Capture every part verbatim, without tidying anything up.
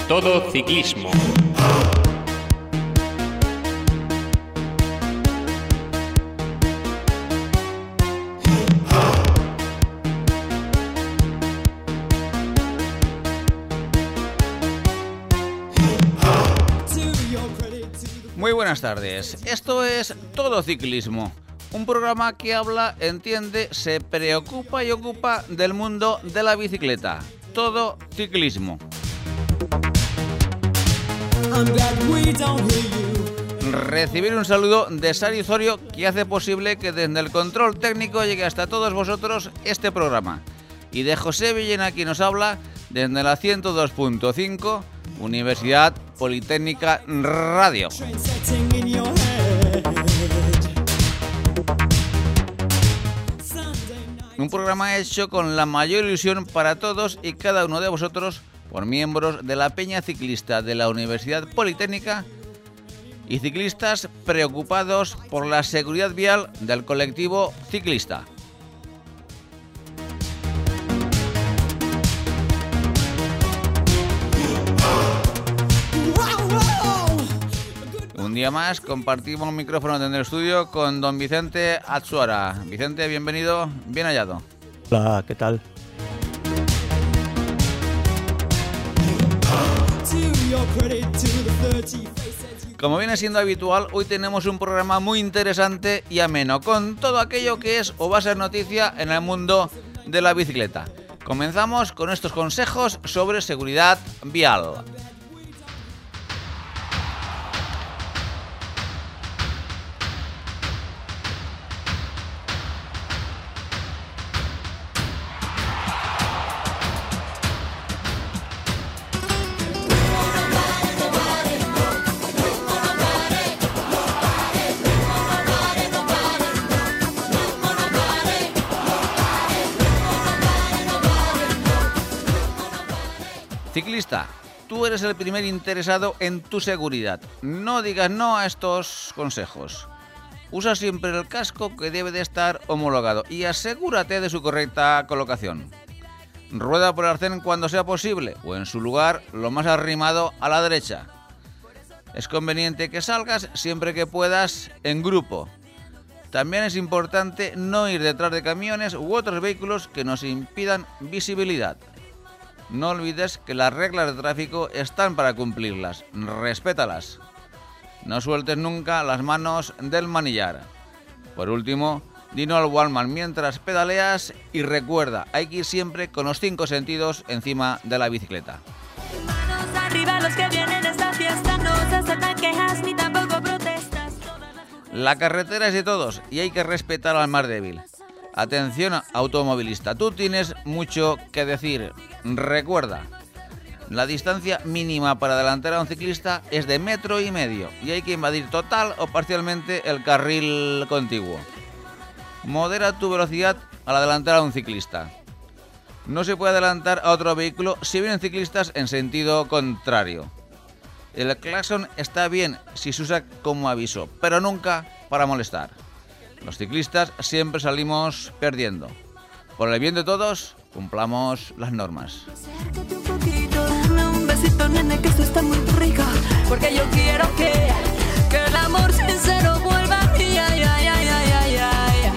Todo Ciclismo. Muy buenas tardes, esto es Todo Ciclismo, un programa que habla, entiende, se preocupa y ocupa del mundo de la bicicleta. Todo Ciclismo. Recibir un saludo de Sari Osorio, que hace posible que desde el control técnico llegue hasta todos vosotros este programa. Y de José Villena, quien nos habla desde la ciento dos punto cinco, Universidad Politécnica Radio. Un programa hecho con la mayor ilusión para todos y cada uno de vosotros, por miembros de la Peña Ciclista de la Universidad Politécnica y ciclistas preocupados por la seguridad vial del colectivo ciclista. Un día más compartimos un micrófono en el estudio con don Vicente Atsuara. Vicente, bienvenido, bien hallado. Hola, ¿qué tal? Como viene siendo habitual, hoy tenemos un programa muy interesante y ameno, con todo aquello que es o va a ser noticia en el mundo de la bicicleta. Comenzamos con estos consejos sobre seguridad vial. Ciclista, tú eres el primer interesado en tu seguridad. No digas no a estos consejos. Usa siempre el casco, que debe de estar homologado, y asegúrate de su correcta colocación. Rueda por el arcén cuando sea posible, o en su lugar lo más arrimado a la derecha. Es conveniente que salgas siempre que puedas en grupo. También es importante no ir detrás de camiones u otros vehículos que nos impidan visibilidad. No olvides que las reglas de tráfico están para cumplirlas. Respétalas. No sueltes nunca las manos del manillar. Por último, di no al Walkman mientras pedaleas y recuerda, hay que ir siempre con los cinco sentidos encima de la bicicleta. Manos arriba los que vienen a esta fiesta, no se aceptan quejas ni tampoco protestas. La carretera es de todos y hay que respetar al más débil. Atención, automovilista, tú tienes mucho que decir. Recuerda, la distancia mínima para adelantar a un ciclista es de metro y medio y hay que invadir total o parcialmente el carril contiguo. Modera tu velocidad al adelantar a un ciclista. No se puede adelantar a otro vehículo si vienen ciclistas en sentido contrario. El claxon está bien si se usa como aviso, pero nunca para molestar. Los ciclistas siempre salimos perdiendo. Por el bien de todos, cumplamos las normas. Acércate un poquito, dame un besito, nene, que esto está muy rico. Porque yo quiero que, que el amor sincero vuelva a mí. Ay, ay, ay, ay, ay, ay.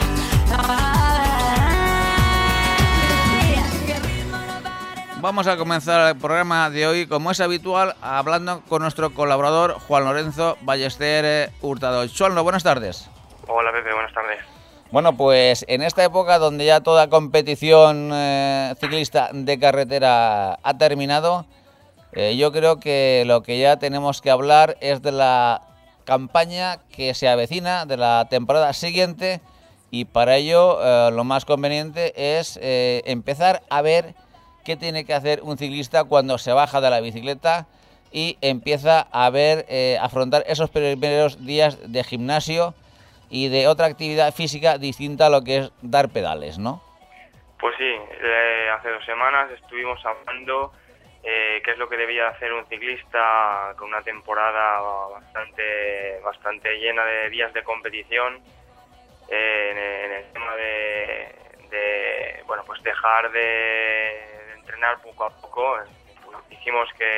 Vamos a comenzar el programa de hoy, como es habitual, hablando con nuestro colaborador Juan Lorenzo Ballester Hurtado. Juan, buenas tardes. Hola Pepe, buenas tardes. Bueno, pues en esta época donde ya toda competición eh, ciclista de carretera ha terminado, eh, yo creo que lo que ya tenemos que hablar es de la campaña que se avecina, de la temporada siguiente, y para ello eh, lo más conveniente es eh, empezar a ver qué tiene que hacer un ciclista cuando se baja de la bicicleta y empieza a ver, eh, afrontar esos primeros días de gimnasio y de otra actividad física distinta a lo que es dar pedales, ¿no? Pues sí, eh, hace dos semanas estuvimos hablando eh, qué es lo que debía hacer un ciclista con una temporada bastante bastante llena de días de competición, eh, en, en el tema de, de bueno pues dejar de, de entrenar poco a poco. Pues dijimos que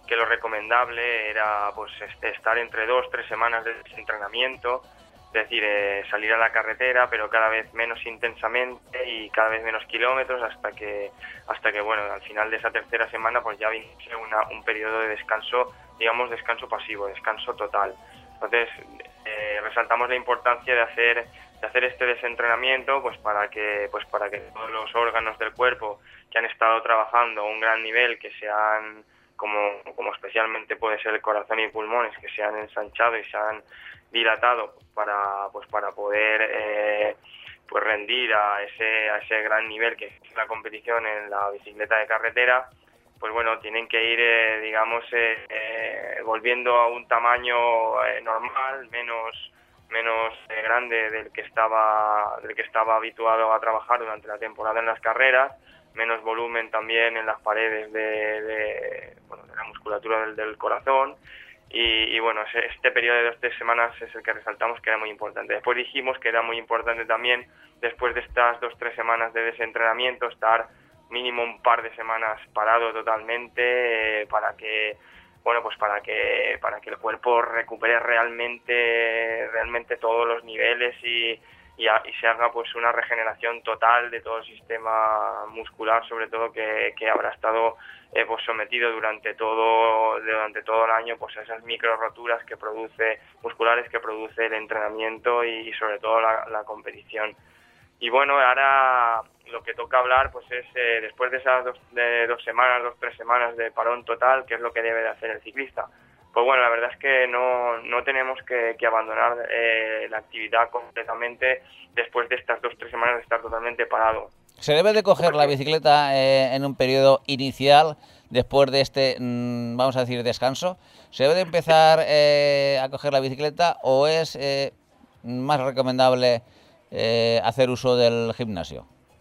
que lo recomendable era pues este, estar entre dos, tres semanas de entrenamiento, es decir, eh, salir a la carretera, pero cada vez menos intensamente y cada vez menos kilómetros, hasta que, hasta que bueno, al final de esa tercera semana pues ya viene una, un periodo de descanso, digamos descanso pasivo, descanso total. Entonces eh, resaltamos la importancia de hacer de hacer este desentrenamiento, pues para que pues para que todos los órganos del cuerpo que han estado trabajando a un gran nivel, que sean como como especialmente puede ser el corazón y pulmones, que se han ensanchado y se han dilatado para pues para poder eh, pues rendir a ese a ese gran nivel que es la competición en la bicicleta de carretera, pues bueno, tienen que ir eh, digamos eh, eh, volviendo a un tamaño eh, normal, menos menos eh, grande del que estaba del que estaba habituado a trabajar durante la temporada en las carreras, menos volumen también en las paredes de, de, bueno, de la musculatura del, del corazón y, y bueno, este periodo de dos tres semanas es el que resaltamos que era muy importante. Después dijimos que era muy importante también, después de estas dos tres semanas de desentrenamiento, estar mínimo un par de semanas parado totalmente eh, para que bueno pues para que para que el cuerpo recupere realmente realmente todos los niveles y, y, a, y se haga pues una regeneración total de todo el sistema muscular, sobre todo que, que habrá estado eh, pues sometido durante todo durante todo el año pues a esas micro roturas que produce musculares que produce el entrenamiento y, y sobre todo la, la competición. Y bueno, ahora lo que toca hablar pues es eh, después de esas dos, de dos semanas, dos, tres semanas de parón total, qué es lo que debe de hacer el ciclista. Pues bueno, la verdad es que no, no tenemos que, que abandonar eh, la actividad completamente después de estas dos, tres semanas de estar totalmente parado. ¿Se debe de coger la bicicleta eh, en un periodo inicial, después de este, mmm, vamos a decir, descanso? ¿Se debe de empezar eh, a coger la bicicleta o es eh, más recomendable Eh, hacer uso del gimnasio?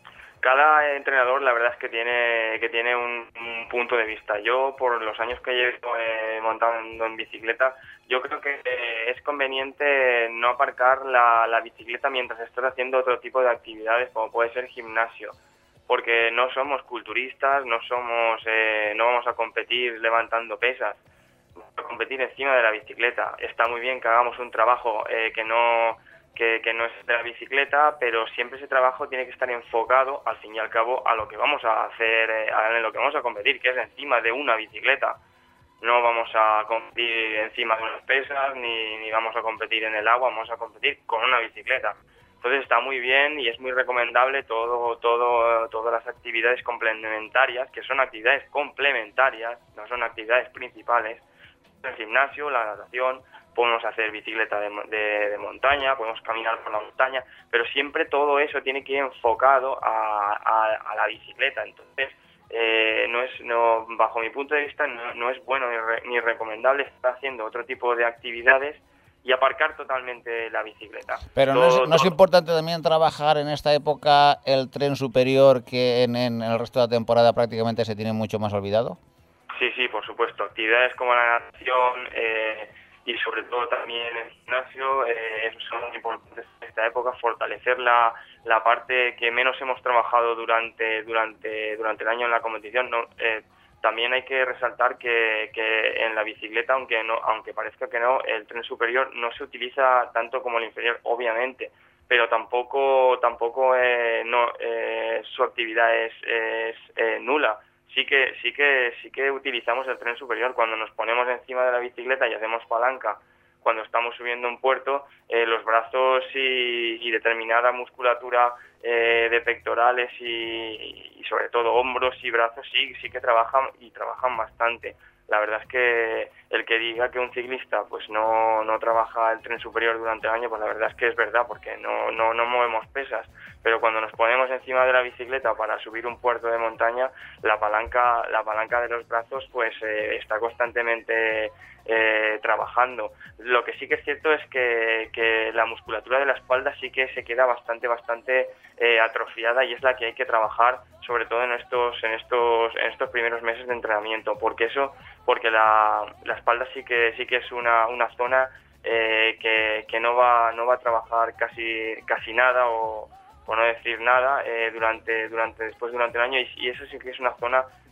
Cada entrenador la verdad es que tiene que tiene un, un punto de vista. Yo, por los años que llevo eh, montando en bicicleta, yo creo que eh, es conveniente no aparcar la, la bicicleta mientras estás haciendo otro tipo de actividades, como puede ser gimnasio, porque no somos culturistas, no somos eh, no vamos a competir levantando pesas, vamos a competir encima de la bicicleta. Está muy bien que hagamos un trabajo eh, que no Que, que no es de la bicicleta, pero siempre ese trabajo tiene que estar enfocado, al fin y al cabo, a lo que vamos a hacer, eh, a lo que vamos a competir, que es encima de una bicicleta. No vamos a competir encima de unas pesas, ni, ni vamos a competir en el agua, vamos a competir con una bicicleta. Entonces está muy bien y es muy recomendable todo, todo, todas las actividades complementarias, que son actividades complementarias, no son actividades principales. El gimnasio, la natación, podemos hacer bicicleta de, de, de montaña, podemos caminar por la montaña, pero siempre todo eso tiene que ir enfocado a, a, a la bicicleta. Entonces, eh, no es, no, bajo mi punto de vista, no, no es bueno ni, re, ni recomendable estar haciendo otro tipo de actividades y aparcar totalmente la bicicleta. Pero todo, ¿no, es, ¿no todo... es importante también trabajar en esta época el tren superior que en, en el resto de la temporada prácticamente se tiene mucho más olvidado? Sí, sí, por supuesto. Actividades como la natación eh, y sobre todo también el gimnasio eh, son muy importantes en esta época, fortalecer la, la parte que menos hemos trabajado durante durante durante el año en la competición. No, eh, también hay que resaltar que, que en la bicicleta, aunque no aunque parezca que no, el tren superior no se utiliza tanto como el inferior, obviamente, pero tampoco tampoco eh, no eh, su actividad es, es eh, nula. Sí que sí que sí que utilizamos el tren superior cuando nos ponemos encima de la bicicleta y hacemos palanca. Cuando estamos subiendo un puerto, eh, los brazos y, y determinada musculatura eh, de pectorales y, y sobre todo hombros y brazos sí sí que trabajan y trabajan bastante. La verdad es que el que diga que un ciclista pues no, no trabaja el tren superior durante el año, pues la verdad es que es verdad, porque no, no, no movemos pesas. Pero cuando nos ponemos encima de la bicicleta para subir un puerto de montaña, la palanca, la palanca de los brazos pues eh, está constantemente eh, trabajando. Lo que sí que es cierto es que, que la musculatura de la espalda sí que se queda bastante, bastante eh, atrofiada, y es la que hay que trabajar, sobre todo en estos, en estos, en estos primeros meses de entrenamiento, porque eso, porque la, la espalda sí que sí que es una, una zona eh, que, que no va, no va a trabajar casi, casi nada o por no decir nada, eh, durante durante después durante el año, y, y eso sí que es una zona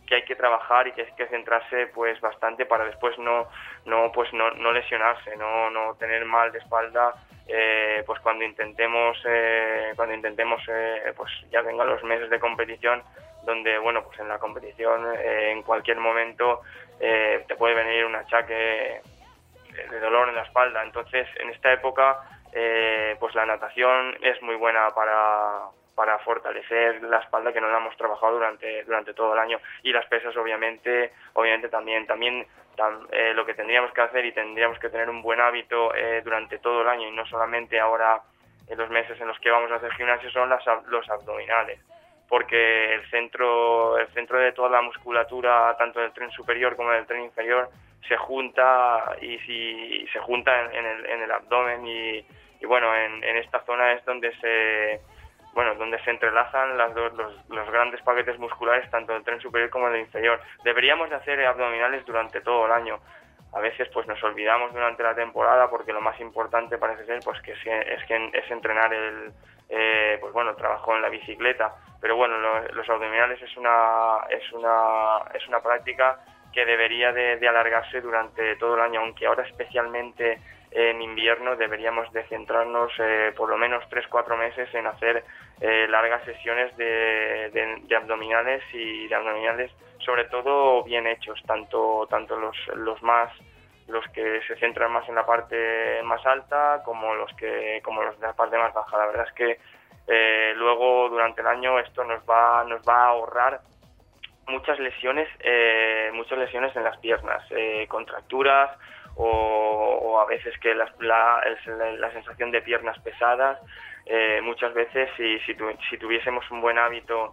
que hay que trabajar y que hay que centrarse pues bastante para después no no pues no, no lesionarse, no no tener mal de espalda eh, pues cuando intentemos eh, cuando intentemos eh, pues ya vengan los meses de competición, donde bueno pues en la competición eh, en cualquier momento eh, te puede venir un achaque de dolor en la espalda. Entonces en esta época eh, pues la natación es muy buena para para fortalecer la espalda, que no la hemos trabajado durante durante todo el año, y las pesas obviamente obviamente también también tam, eh, lo que tendríamos que hacer, y tendríamos que tener un buen hábito eh, durante todo el año y no solamente ahora en los meses en los que vamos a hacer gimnasio, son las, los abdominales, porque el centro el centro de toda la musculatura, tanto del tren superior como del tren inferior, se junta y si se junta en, en el en el abdomen, y, y bueno en, en esta zona es donde se bueno, donde se entrelazan las dos, los, los grandes paquetes musculares, tanto del tren superior como del inferior. Deberíamos de hacer abdominales durante todo el año. A veces pues nos olvidamos durante la temporada, porque lo más importante parece ser pues que es, es, que es entrenar el eh, pues bueno, trabajo en la bicicleta. Pero bueno, lo, los abdominales es una es una es una práctica que debería de, de alargarse durante todo el año, aunque ahora especialmente en invierno deberíamos de centrarnos eh, por lo menos tres cuatro meses en hacer eh, largas sesiones de, de, de abdominales y de abdominales sobre todo bien hechos, tanto tanto los los más los que se centran más en la parte más alta como los que como los de la parte más baja. La verdad es que eh, luego durante el año esto nos va nos va a ahorrar muchas lesiones eh, muchas lesiones en las piernas, eh, contracturas o, o a veces que la, la, la sensación de piernas pesadas. Eh, muchas veces si, si, tu, si tuviésemos un buen hábito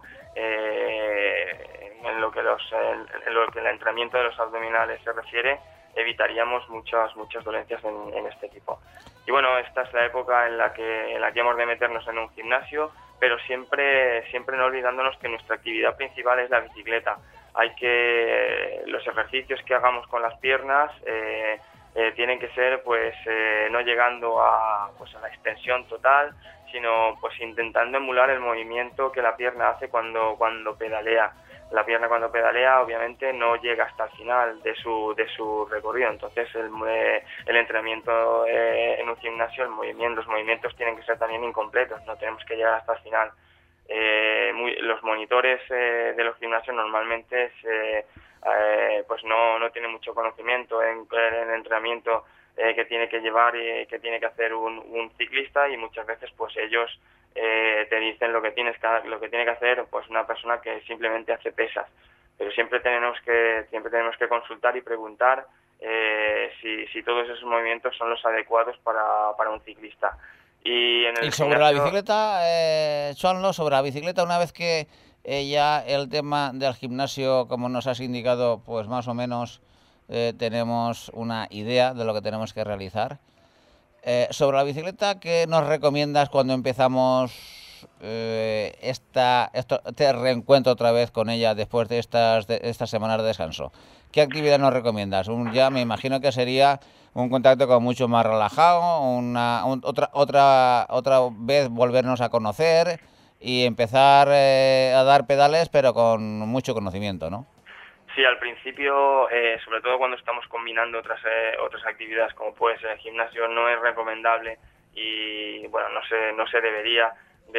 eh, en lo que los en, en lo que el entrenamiento de los abdominales se refiere, evitaríamos muchas muchas dolencias en, en este tipo. Y bueno, esta es la época en la que en la que hemos de meternos en un gimnasio, pero siempre siempre no olvidándonos que nuestra actividad principal es la bicicleta. Hay que los ejercicios que hagamos con las piernas eh, eh, tienen que ser pues eh, no llegando a pues a la extensión total, sino pues intentando emular el movimiento que la pierna hace cuando cuando pedalea. La pierna cuando pedalea obviamente no llega hasta el final de su de su recorrido, entonces el, eh, el entrenamiento eh, en un gimnasio, el movimiento, los movimientos tienen que ser también incompletos, no tenemos que llegar hasta el final. Eh, muy, los monitores eh, de los gimnasios normalmente se, eh, pues no, no tienen mucho conocimiento en, en el entrenamiento eh, que tiene que llevar y que tiene que hacer un, un ciclista, y muchas veces pues ellos eh, te dicen lo que tienes que lo que tiene que hacer pues una persona que simplemente hace pesas, pero siempre tenemos que siempre tenemos que consultar y preguntar eh, si, si todos esos movimientos son los adecuados para, para un ciclista. Y, en el y sobre gimnasio... la bicicleta, eh, Xuanlo, sobre la bicicleta, una vez que eh, ya el tema del gimnasio, como nos has indicado, pues más o menos eh, tenemos una idea de lo que tenemos que realizar. Eh, sobre la bicicleta, ¿qué nos recomiendas cuando empezamos eh, esta, esto, este reencuentro otra vez con ella después de estas, de estas semanas de descanso? ¿Qué actividad nos recomiendas? Un, ya me imagino que sería un contacto como mucho más relajado, una un, otra otra otra vez volvernos a conocer y empezar eh, a dar pedales, pero con mucho conocimiento, ¿no? Sí, al principio, eh, sobre todo cuando estamos combinando otras eh, otras actividades como puede ser el gimnasio, no es recomendable y bueno, no se no se debería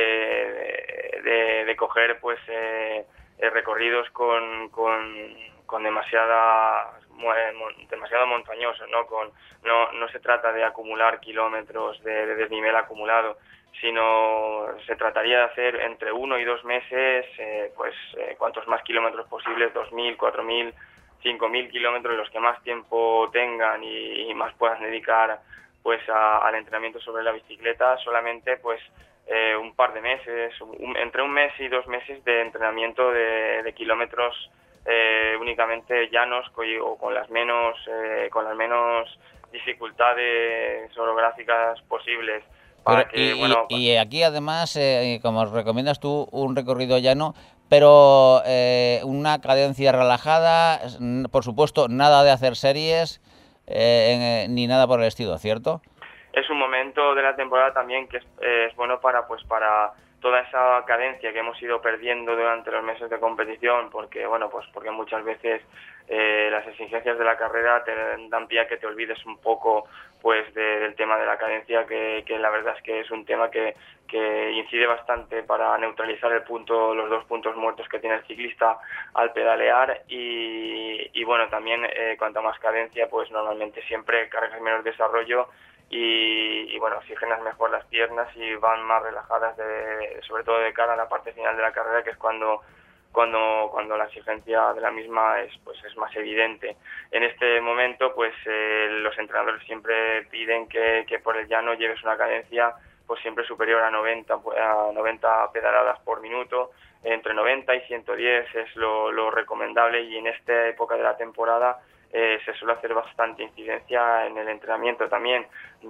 de de, de coger pues eh, recorridos con con con demasiada demasiado montañoso, ¿no? Con no no se trata de acumular kilómetros de, de desnivel acumulado, sino se trataría de hacer entre uno y dos meses, eh, pues eh, cuantos más kilómetros posibles, dos mil, cuatro mil, cinco mil kilómetros, los que más tiempo tengan y, y más puedan dedicar pues a, al entrenamiento sobre la bicicleta, solamente pues eh, un par de meses, un, entre un mes y dos meses de entrenamiento de, de kilómetros eh, únicamente llanos o con las menos eh, con las menos dificultades orográficas posibles. Pero, que, y, bueno, y, y aquí además, eh, como recomiendas tú, un recorrido llano, pero eh, una cadencia relajada, por supuesto, nada de hacer series eh, ni nada por el estilo, ¿cierto? Es un momento de la temporada también que es, eh, es bueno para pues para toda esa cadencia que hemos ido perdiendo durante los meses de competición, porque bueno, pues porque muchas veces eh, las exigencias de la carrera te dan pie a que te olvides un poco pues de, del tema de la cadencia, que, que la verdad es que es un tema que, que incide bastante para neutralizar el punto, los dos puntos muertos que tiene el ciclista al pedalear, y, y bueno, también eh, cuanta más cadencia, pues normalmente siempre cargas menos desarrollo y, y bueno, oxigenas mejor las piernas y van más relajadas, de, sobre todo de cara a la parte final de la carrera, que es cuando cuando cuando la exigencia de la misma es pues es más evidente. En este momento pues eh, los entrenadores siempre piden que, que por el llano lleves una cadencia pues siempre superior a noventa a noventa pedaladas por minuto, entre noventa y ciento diez es lo, lo recomendable, y en esta época de la temporada eh, se suele hacer bastante incidencia en el entrenamiento también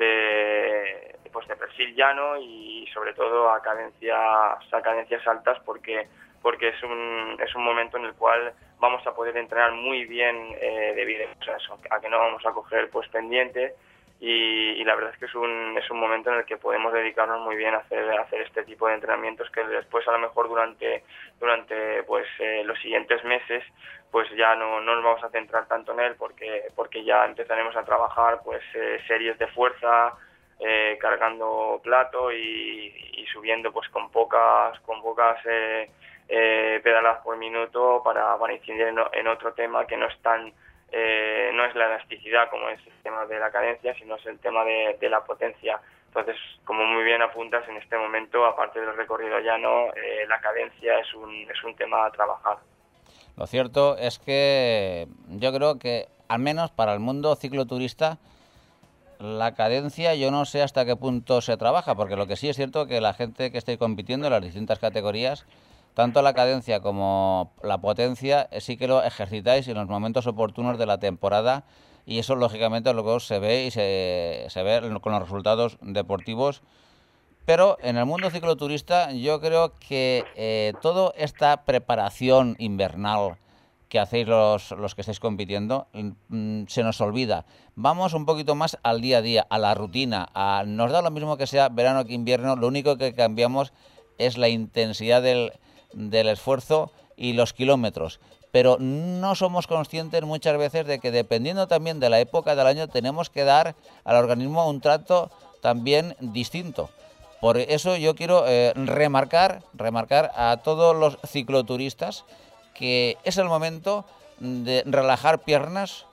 de pues de perfil llano y sobre todo a cadencias a cadencias altas, porque porque es un es un momento en el cual vamos a poder entrenar muy bien eh, debido a eso, a que no vamos a coger pues pendiente, y, y la verdad es que es un es un momento en el que podemos dedicarnos muy bien a hacer a hacer este tipo de entrenamientos, que después a lo mejor durante durante pues eh, los siguientes meses pues ya no, no nos vamos a centrar tanto en él, porque porque ya empezaremos a trabajar pues eh, series de fuerza, eh, cargando plato y, y subiendo pues con pocas con pocas eh, eh, pedaladas por minuto para, para incidir en, en otro tema que no es tan eh, no es la elasticidad como es el tema de la cadencia, sino es el tema de, de la potencia. Entonces, como muy bien apuntas, en este momento, aparte del recorrido llano, eh, la cadencia es un es un tema a trabajar. Lo cierto es que yo creo que, al menos para el mundo cicloturista, la cadencia yo no sé hasta qué punto se trabaja, porque lo que sí es cierto que la gente que esté compitiendo en las distintas categorías, tanto la cadencia como la potencia, eh, sí que lo ejercitáis en los momentos oportunos de la temporada, y eso lógicamente luego se ve y se, se ve con los resultados deportivos. Pero en el mundo cicloturista yo creo que eh, toda esta preparación invernal que hacéis los, los que estáis compitiendo, mmm, se nos olvida. Vamos un poquito más al día a día, a la rutina. A, nos da lo mismo que sea verano que invierno, lo único que cambiamos es la intensidad del, del esfuerzo y los kilómetros. Pero no somos conscientes muchas veces de que, dependiendo también de la época del año, tenemos que dar al organismo un trato también distinto. Por eso yo quiero eh, remarcar, remarcar a todos los cicloturistas que es el momento de relajar piernas,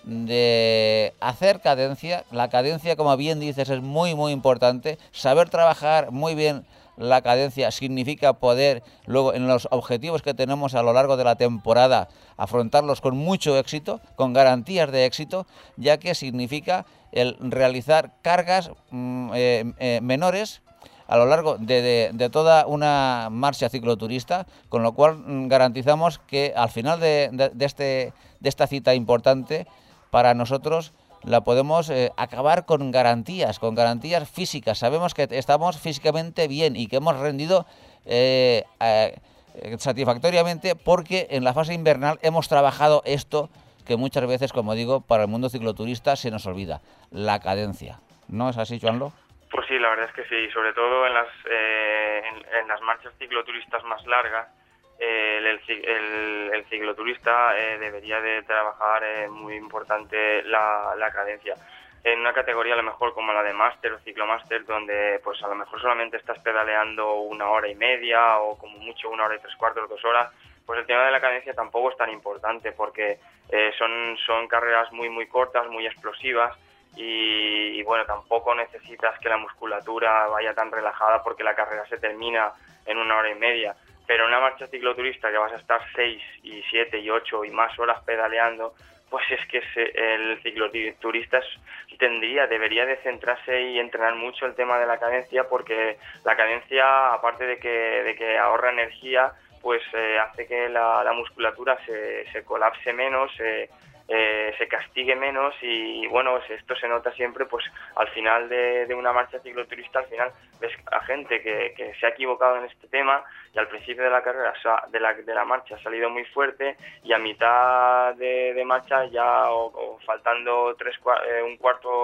de hacer cadencia. La cadencia, como bien dices, es muy muy importante. Saber trabajar muy bien la cadencia significa poder luego, en los objetivos que tenemos a lo largo de la temporada, afrontarlos con mucho éxito, con garantías de éxito, ya que significa el realizar cargas mm, eh, eh, menores a lo largo de, de, de toda una marcha cicloturista, con lo cual mm, garantizamos que al final de, de, de, este, de esta cita importante para nosotros la podemos eh, acabar con garantías, con garantías físicas. Sabemos que estamos físicamente bien y que hemos rendido eh, eh, satisfactoriamente, porque en la fase invernal hemos trabajado esto que muchas veces, como digo, para el mundo cicloturista se nos olvida, la cadencia. ¿No es así, Joanlo? Pues sí, la verdad es que sí, sobre todo en las eh, en, en las marchas cicloturistas más largas, eh, el, el, el cicloturista eh, debería de trabajar eh, muy importante la, la cadencia. En una categoría a lo mejor como la de máster o ciclomáster, donde pues a lo mejor solamente estás pedaleando una hora y media o como mucho una hora y tres cuartos, dos horas, pues el tema de la cadencia tampoco es tan importante, porque eh, son, son carreras muy muy cortas, muy explosivas. Y, y bueno, tampoco necesitas que la musculatura vaya tan relajada, porque la carrera se termina en una hora y media. Pero en una marcha cicloturista que vas a estar seis y siete y ocho y más horas pedaleando, pues es que se, el cicloturista tendría, debería de centrarse y entrenar mucho el tema de la cadencia, porque la cadencia, aparte de que, de que ahorra energía, pues eh, hace que la, la musculatura se, se colapse menos, eh, Eh, se castigue menos, y bueno, esto se nota siempre pues al final de, de una marcha cicloturista. Al final ves a gente que, que se ha equivocado en este tema, y al principio de la carrera de la, de la marcha ha salido muy fuerte, y a mitad de, de marcha ya o, o faltando tres, eh, un cuarto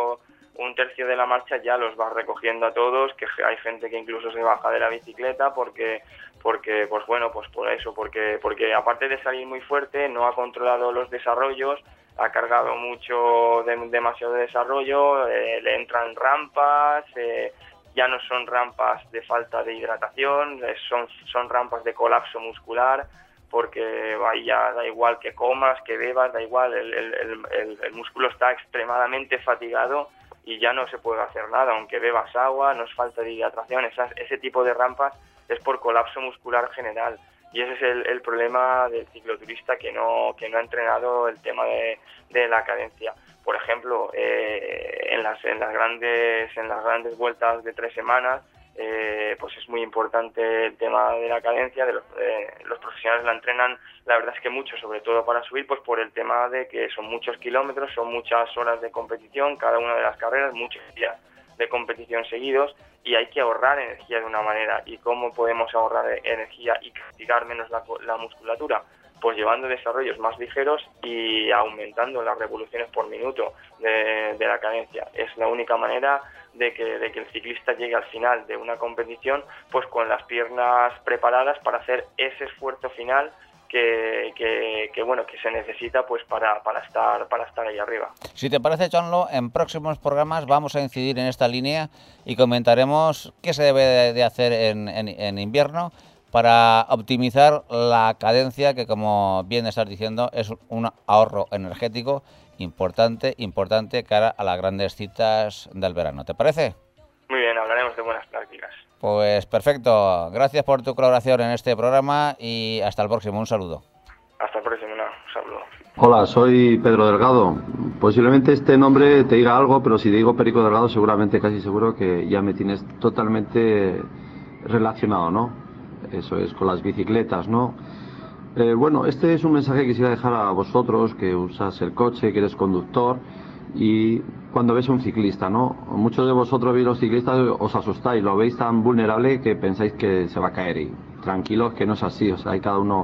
un tercio de la marcha ya los vas recogiendo a todos, que hay gente que incluso se baja de la bicicleta porque porque pues bueno, pues por eso, porque porque aparte de salir muy fuerte, no ha controlado los desarrollos, ha cargado mucho, de, demasiado de desarrollo, eh, le entran rampas, eh, ya no son rampas de falta de hidratación, eh, son, son rampas de colapso muscular, porque ahí ya da igual que comas, que bebas, da igual, el, el, el, el músculo está extremadamente fatigado y ya no se puede hacer nada, aunque bebas agua, no es falta de hidratación, esas, ese tipo de rampas es por colapso muscular general. Y ese es el, el problema del cicloturista que no que no ha entrenado el tema de, de la cadencia. Por ejemplo, eh, en las en las grandes en las grandes vueltas de tres semanas, eh, pues es muy importante el tema de la cadencia. De los, eh, los profesionales la entrenan, la verdad es que mucho, sobre todo para subir, pues por el tema de que son muchos kilómetros, son muchas horas de competición, cada una de las carreras, muchos días de competición seguidos, y hay que ahorrar energía de una manera. ¿Y cómo podemos ahorrar energía y castigar menos la, la musculatura? Pues llevando desarrollos más ligeros y aumentando las revoluciones por minuto de, de la cadencia. Es la única manera de que, de que el ciclista llegue al final de una competición pues con las piernas preparadas para hacer ese esfuerzo final Que, que, que bueno que se necesita pues para, para estar para estar ahí arriba. Si te parece, Chonlo, en próximos programas vamos a incidir en esta línea y comentaremos qué se debe de hacer en, en, en invierno para optimizar la cadencia, que como bien estás diciendo es un ahorro energético importante, importante cara a las grandes citas del verano. ¿Te parece? Muy bien, hablaremos de buenas prácticas. Pues perfecto, gracias por tu colaboración en este programa y hasta el próximo, un saludo. Hasta el próximo, un saludo. Hola, soy Pedro Delgado. Posiblemente este nombre te diga algo, pero si te digo Perico Delgado seguramente, casi seguro que ya me tienes totalmente relacionado, ¿no? Eso es, con las bicicletas, ¿no? Eh, bueno, este es un mensaje que quisiera dejar a vosotros, que usas el coche, que eres conductor, y cuando ves a un ciclista, ¿no? Muchos de vosotros veis los ciclistas, os asustáis, lo veis tan vulnerable que pensáis que se va a caer, y tranquilos que no es así, o sea, cada uno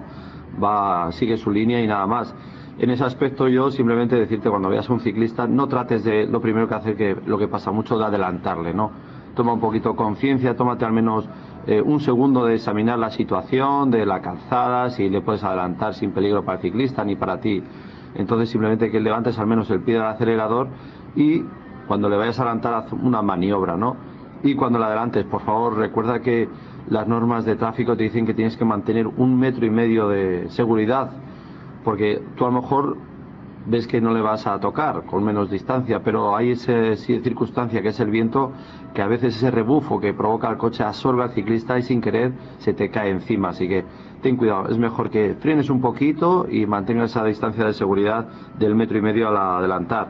va, sigue su línea y nada más. En ese aspecto yo simplemente decirte, cuando veas a un ciclista, no trates de, lo primero que hacer, que lo que pasa mucho, de adelantarle, ¿no? Toma un poquito conciencia, tómate al menos eh, un segundo de examinar la situación de la calzada, si le puedes adelantar sin peligro para el ciclista ni para ti. Entonces simplemente que levantes al menos el pie del acelerador y cuando le vayas a adelantar haz una maniobra, ¿no? Y cuando le adelantes, por favor, recuerda que las normas de tráfico te dicen que tienes que mantener un metro y medio de seguridad, porque tú a lo mejor ves que no le vas a tocar con menos distancia, pero hay esa circunstancia que es el viento, que a veces ese rebufo que provoca el coche absorbe al ciclista y sin querer se te cae encima, así que ten cuidado, es mejor que frenes un poquito y mantengas esa distancia de seguridad del metro y medio al adelantar.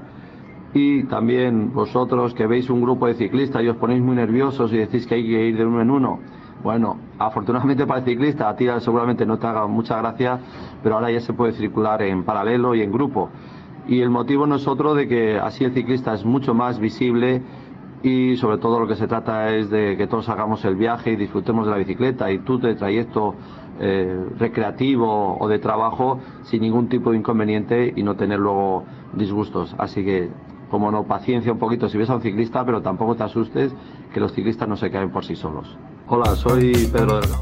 Y también vosotros que veis un grupo de ciclistas y os ponéis muy nerviosos y decís que hay que ir de uno en uno, bueno, afortunadamente para el ciclista, a ti seguramente no te haga mucha gracia, pero ahora ya se puede circular en paralelo y en grupo. Y el motivo no es otro de que así el ciclista es mucho más visible, y sobre todo lo que se trata es de que todos hagamos el viaje y disfrutemos de la bicicleta, y tú de trayecto eh, recreativo o de trabajo sin ningún tipo de inconveniente y no tener luego disgustos. Así que, como no, paciencia un poquito si ves a un ciclista, pero tampoco te asustes, que los ciclistas no se caen por sí solos. Hola, soy Pedro Delgado.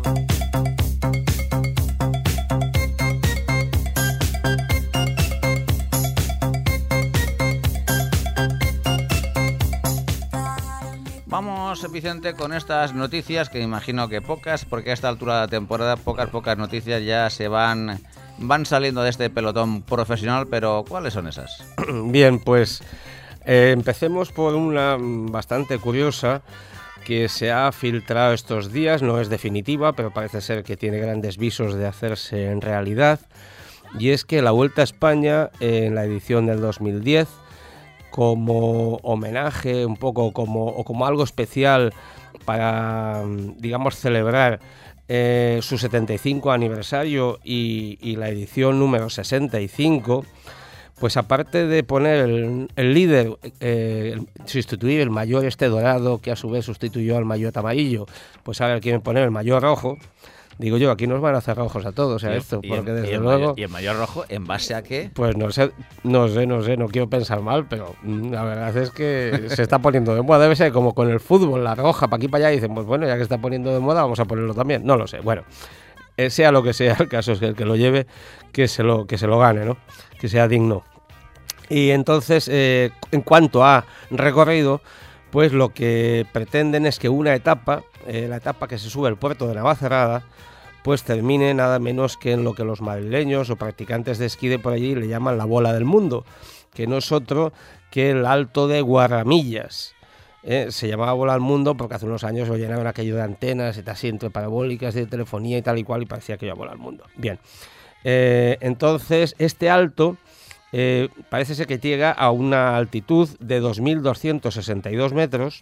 Vamos, Vicente, con estas noticias, que imagino que pocas, porque a esta altura de la temporada pocas, pocas noticias ya se van, van saliendo de este pelotón profesional, pero ¿cuáles son esas? Bien, pues eh, empecemos por una bastante curiosa que se ha filtrado estos días, no es definitiva, pero parece ser que tiene grandes visos de hacerse en realidad, y es que la Vuelta a España, en la edición del dos mil diez, como homenaje, un poco como, o como algo especial para, digamos, celebrar eh, su setenta y cinco aniversario y, y la edición número sesenta y cinco, pues aparte de poner el, el líder, eh, sustituir el maillot este dorado, que a su vez sustituyó al maillot amarillo, pues ahora quieren poner el maillot rojo, Digo yo, aquí nos van a hacer ojos a todos, a Y- esto, y porque el- desde y el luego... mayor- ¿Y el mayor rojo en base a qué? Pues no sé, no sé, no sé, no quiero pensar mal, pero mm, la verdad es que se está poniendo de moda. Debe ser como con el fútbol, la roja, para aquí para allá, y dicen, pues bueno, ya que se está poniendo de moda, vamos a ponerlo también. No lo sé, bueno, eh, sea lo que sea, el caso es que el que lo lleve, que se lo, que se lo gane, ¿no? Que sea digno. Y entonces, eh, en cuanto a recorrido, pues lo que pretenden es que una etapa, eh, la etapa que se sube al puerto de Navacerrada, pues termine nada menos que en lo que los madrileños o practicantes de esquí de por allí le llaman la bola del mundo, que no es otro que el Alto de Guarramillas. Eh, se llamaba bola del mundo porque hace unos años lo llenaban aquello de antenas, así entre parabólicas, de telefonía y tal y cual, y parecía que iba a bola del mundo. Bien, eh, entonces este alto eh, parece ser que llega a una altitud de dos mil doscientos sesenta y dos metros.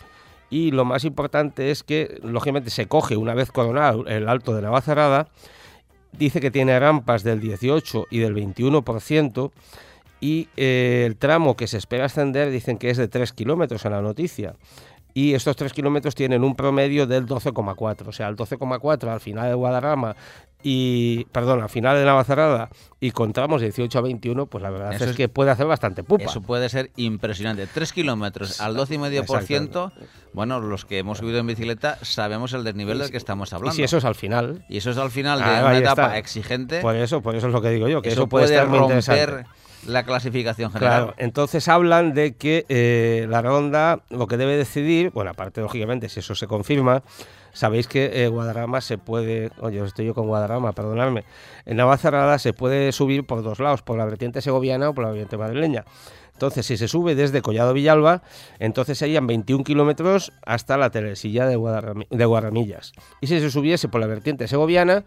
Y lo más importante es que, lógicamente, se coge una vez coronado el Alto de Navacerrada. Dice que tiene rampas del dieciocho y del veintiuno por ciento. Y eh, el tramo que se espera ascender dicen que es de tres kilómetros en la noticia. Y estos tres kilómetros tienen un promedio del doce coma cuatro. O sea, el doce coma cuatro al final de Guadarrama y, perdón, al final de Navacerrada y con tramos de dieciocho a veintiuno, pues la verdad Eso es, es- que puede hacer bastante pupa. Eso puede ser impresionante. Tres kilómetros al doce coma cinco por ciento. Bueno, los que hemos subido en bicicleta sabemos el desnivel del que estamos hablando. Y si eso es al final, Y eso es al final de Ah, una ahí etapa está. exigente. por eso, por eso es lo que digo yo, que eso, eso puede, puede estar muy romper interesante. la clasificación general. Claro, entonces hablan de que eh, la ronda lo que debe decidir, bueno, aparte lógicamente si eso se confirma, sabéis que eh, Guadarrama se puede, oye, estoy yo con Guadarrama, perdonadme, en Navacerrada se puede subir por dos lados, por la vertiente segoviana o por la vertiente madrileña. Entonces, si se sube desde Collado Villalba, entonces serían veintiún kilómetros hasta la telesilla de, Guadarrami- de Guarramillas. Y si se subiese por la vertiente segoviana,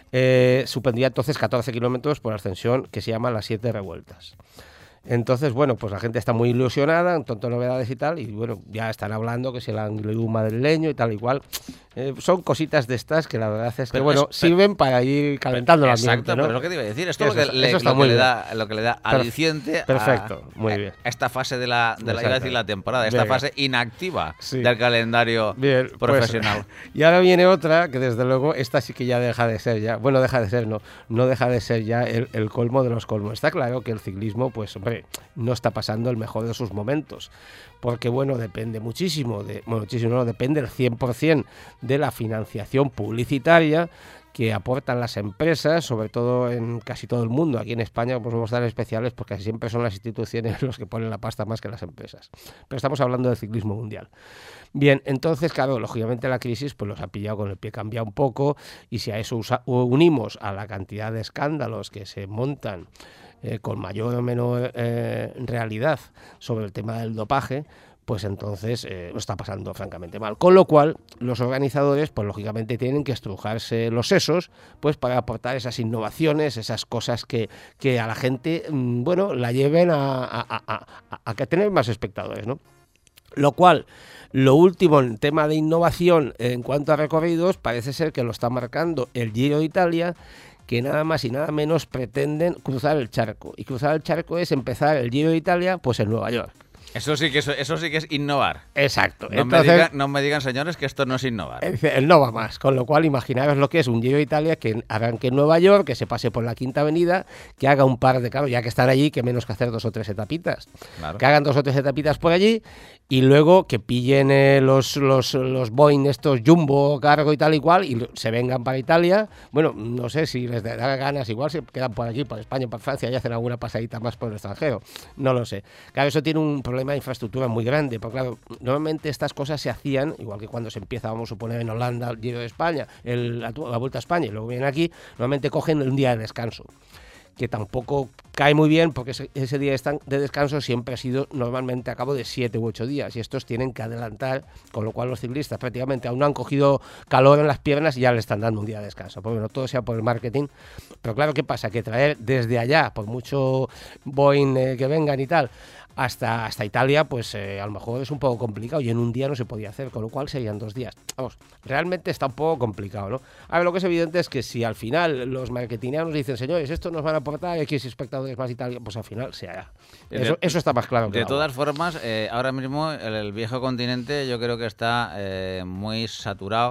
eh, supondría entonces catorce kilómetros por ascensión que se llama las siete revueltas. Entonces, bueno, pues la gente está muy ilusionada, en tanto novedades y tal, y bueno, ya están hablando que si el Angliru madrileño y tal y cual. Eh, son cositas de estas que la verdad es que, Pero bueno, es- sirven para ir calentando el ambiente, Exacto, ¿no? pero es lo que te iba a decir. Esto Eso es lo que, está- le, eso está lo que muy le bien. da, lo que le da aliciente a- perfecto, muy a, bien. a esta fase de la, de la, iba a decir la temporada, esta Venga. fase inactiva Sí. del calendario Bien, pues, profesional. y ahora viene otra que desde luego esta sí que ya deja de ser ya, bueno, deja de ser, no, no deja de ser ya el, el colmo de los colmos. Está claro que el ciclismo, pues hombre, no está pasando el mejor de sus momentos, porque bueno, depende muchísimo, de, bueno, muchísimo no, depende el cien por ciento de la financiación publicitaria que aportan las empresas, sobre todo en casi todo el mundo. Aquí en España pues somos tan especiales porque casi siempre son las instituciones los que ponen la pasta más que las empresas. Pero estamos hablando del ciclismo mundial. Bien, entonces, claro, lógicamente la crisis pues los ha pillado con el pie cambiado un poco, y si a eso usa, unimos a la cantidad de escándalos que se montan eh, con mayor o menor eh, realidad sobre el tema del dopaje, pues entonces eh, lo está pasando francamente mal. Con lo cual, los organizadores, pues lógicamente tienen que estrujarse los sesos, pues para aportar esas innovaciones, esas cosas que, que a la gente, mmm, bueno, la lleven a, a, a, a, a que tener más espectadores, ¿no? Lo cual, lo último en tema de innovación en cuanto a recorridos, parece ser que lo está marcando el Giro de Italia, que nada más y nada menos pretenden cruzar el charco. Y cruzar el charco es empezar el Giro de Italia, pues en Nueva York. Eso sí que eso, eso sí que es innovar. Exacto. No, Entonces, me digan, no me digan, señores, que esto no es innovar. el, el no va más, con lo cual imaginaros lo que es un Giro de Italia que arranque en Nueva York, que se pase por la Quinta Avenida, que haga un par de, claro, ya que están allí, que menos que hacer dos o tres etapitas, Claro. que hagan dos o tres etapitas por allí, y luego que pillen eh, los, los, los Boeing estos Jumbo, Cargo y tal y cual, y lo- se vengan para Italia. Bueno, no sé si les da ganas, igual se quedan por aquí, por España, por Francia, y hacen alguna pasadita más por el extranjero, no lo sé. Claro, eso tiene un problema de infraestructura muy grande, porque claro, normalmente estas cosas se hacían, igual que cuando se empieza, vamos a suponer, en Holanda el Giro de España, el, la, la Vuelta a España, y luego vienen aquí, normalmente cogen un día de descanso, que tampoco cae muy bien, porque ese, ese día de descanso siempre ha sido normalmente a cabo de siete u ocho días, y estos tienen que adelantar, con lo cual los ciclistas prácticamente aún no han cogido calor en las piernas y ya le están dando un día de descanso. Pues bueno, todo sea por el marketing, pero claro, ¿qué pasa? Que traer desde allá, por mucho Boeing eh, que vengan y tal, hasta, hasta Italia, pues eh, a lo mejor es un poco complicado, y en un día no se podía hacer, con lo cual serían dos días. Vamos, realmente está un poco complicado, ¿no? A ver, lo que es evidente es que si al final los marketingianos dicen, señores, esto nos van a aportar X espectadores más Italia, pues al final se hará. Eso, De- eso está más claro que De el agua. todas formas, eh, ahora mismo el, el viejo continente yo creo que está eh, muy saturado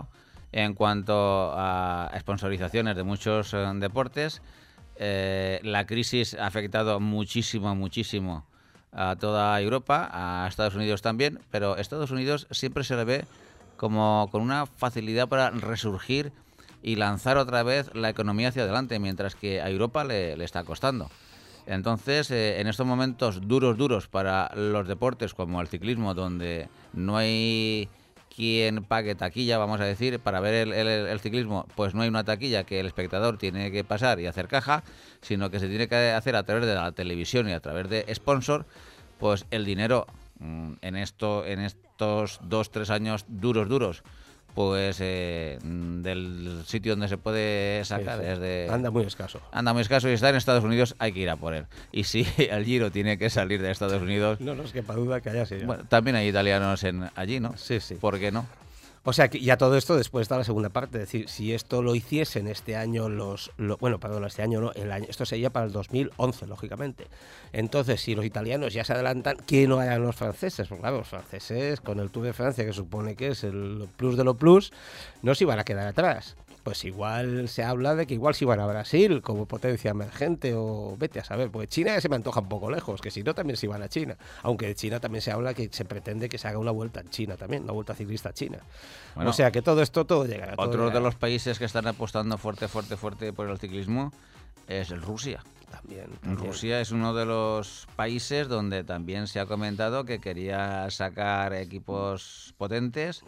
En cuanto a sponsorizaciones de muchos eh, deportes, eh, la crisis ha afectado muchísimo, muchísimo a toda Europa, a Estados Unidos también, pero Estados Unidos siempre se le ve como con una facilidad para resurgir y lanzar otra vez la economía hacia adelante, mientras que a Europa le, le está costando. Entonces, eh, en estos momentos duros, duros para los deportes como el ciclismo, donde no hay quien pague taquilla, vamos a decir, para ver el, el, el ciclismo, pues no hay una taquilla que el espectador tiene que pasar y hacer caja, sino que se tiene que hacer a través de la televisión y a través de sponsor, pues el dinero mmm, en esto, en estos dos, tres años duros, duros, pues eh, del sitio donde se puede sacar, sí, sí. desde... Anda muy escaso. Anda muy escaso y está en Estados Unidos, hay que ir a por él. Y si el Giro tiene que salir de Estados Unidos... No nos quepa duda que haya sido. Bueno, también hay italianos en allí, ¿no? Sí, sí. ¿Por qué no? O sea, que ya todo esto después está la segunda parte. Es decir, si esto lo hiciesen este año los... Lo, bueno, perdón, este año no, el año, esto sería para el dos mil once, lógicamente. Entonces, si los italianos ya se adelantan, ¿qué no harán los franceses? Pues claro, los franceses, con el Tour de Francia, que supone que es el plus de lo plus, no se iban a quedar atrás. Pues igual se habla de que igual se iban a Brasil como potencia emergente o vete a saber, porque China ya se me antoja un poco lejos, que si no también se iban a China, aunque de China también se habla que se pretende que se haga una vuelta en China también, una vuelta ciclista a China. Bueno, o sea que todo esto, todo llegará. Todo otro llegará. de los países que están apostando fuerte, fuerte, fuerte por el ciclismo es Rusia. También, también. Rusia es uno de los países donde también se ha comentado que quería sacar equipos potentes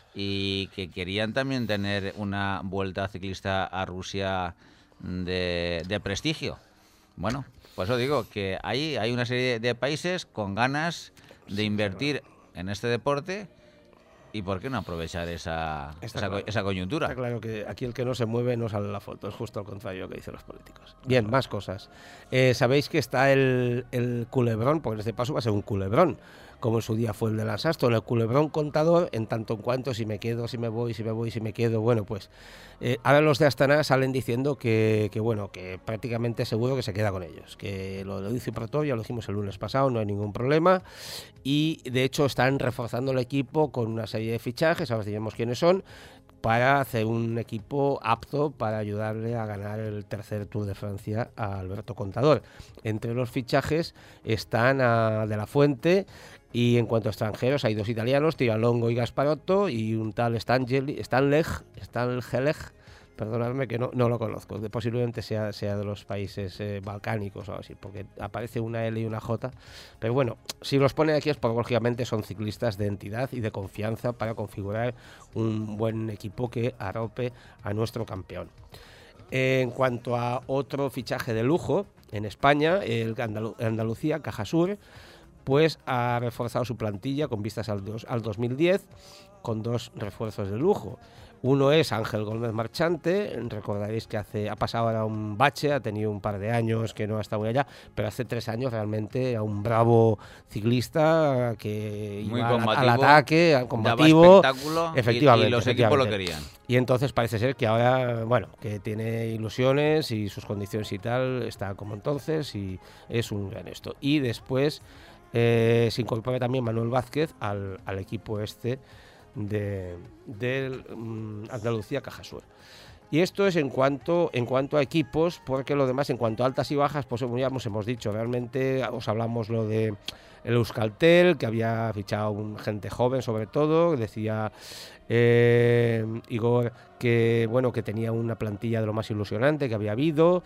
y que querían también tener una vuelta ciclista a Rusia de, de prestigio. Bueno, pues os digo que ahí hay una serie de países con ganas de invertir en este deporte. ¿Y por qué no aprovechar esa, esa, claro. esa coyuntura? Está claro que aquí el que no se mueve no sale en la foto, es justo al contrario que dicen los políticos. Bien, más cosas. Eh, Sabéis que está el, el culebrón, porque en este paso va a ser un culebrón, como en su día fue el de Lance Armstrong, el culebrón contador, en tanto en cuanto si me quedo, si me voy, si me voy, si me quedo. Bueno, pues eh, ahora los de Astana salen diciendo que, que, bueno, que prácticamente seguro que se queda con ellos, que lo, lo dice Pro Tour, ya lo dijimos el lunes pasado, no hay ningún problema, y de hecho están reforzando el equipo con una serie de fichajes, ahora diremos quiénes son, para hacer un equipo apto para ayudarle a ganar el tercer Tour de Francia a Alberto Contador. Entre los fichajes están a De La Fuente, y en cuanto a extranjeros hay dos italianos, Tiralongo y Gasparotto, y un tal Stanley, Stanley, Stanley, perdonadme que no, no lo conozco, de, posiblemente sea, sea de los países eh, balcánicos o algo así, porque aparece una L y una J, pero bueno, si los ponen aquí es porque lógicamente son ciclistas de entidad y de confianza para configurar un buen equipo que arrope a nuestro campeón. En cuanto a otro fichaje de lujo, en España, el Andalu- Andalucía, Cajasur, pues ha reforzado su plantilla con vistas al, dos, al dos mil diez, con dos refuerzos de lujo. Uno es Ángel Gómez Marchante, recordaréis que hace, ha pasado ahora un bache, ha tenido un par de años que no ha estado muy allá, pero hace tres años realmente era un bravo ciclista que muy iba combativo, al, al ataque, al combativo, daba espectáculo, efectivamente, y, y los equipos lo querían. Y entonces parece ser que ahora, bueno, que tiene ilusiones y sus condiciones y tal, está como entonces y es un gran esto. Y después eh, se incorpora también Manuel Vázquez al, al equipo este de, de um, Andalucía Cajasur. Y esto es en cuanto en cuanto a equipos, porque lo demás, en cuanto a altas y bajas, pues ya hemos, hemos dicho, realmente os hablamos lo de el Euskaltel, que había fichado un, gente joven sobre todo, decía eh, Igor que bueno que tenía una plantilla de lo más ilusionante que había habido,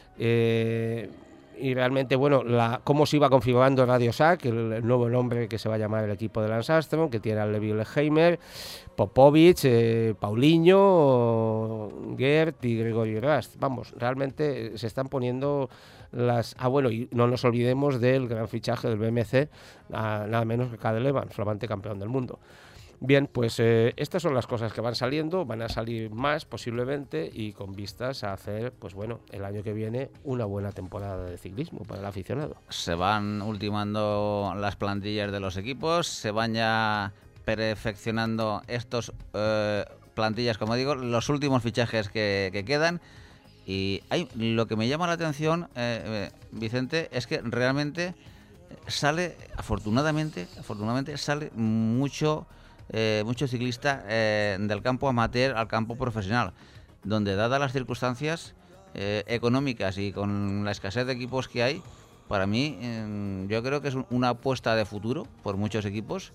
eh, y realmente, bueno, la, cómo se iba configurando Radio S A C, el, el nuevo nombre que se va a llamar el equipo de Lance Armstrong, que tiene a Levi Leheimer, Popovic, eh, Paulinho, Gert y Gregorio Rast. Vamos, realmente se están poniendo las... Ah, bueno, y no nos olvidemos del gran fichaje del B M C, a, nada menos que Cadel Evans, flamante campeón del mundo. Bien, pues eh, estas son las cosas que van saliendo, van a salir más posiblemente y con vistas a hacer, pues bueno, el año que viene una buena temporada de ciclismo para el aficionado. Se van ultimando las plantillas de los equipos, se van ya perfeccionando estos eh, plantillas, como digo, los últimos fichajes que, que quedan. Y hay, lo que me llama la atención, eh, eh, Vicente, es que realmente sale, afortunadamente, afortunadamente sale mucho eh, mucho ciclista eh, del campo amateur al campo profesional, donde dadas las circunstancias eh, económicas y con la escasez de equipos que hay, para mí eh, yo creo que es una apuesta de futuro por muchos equipos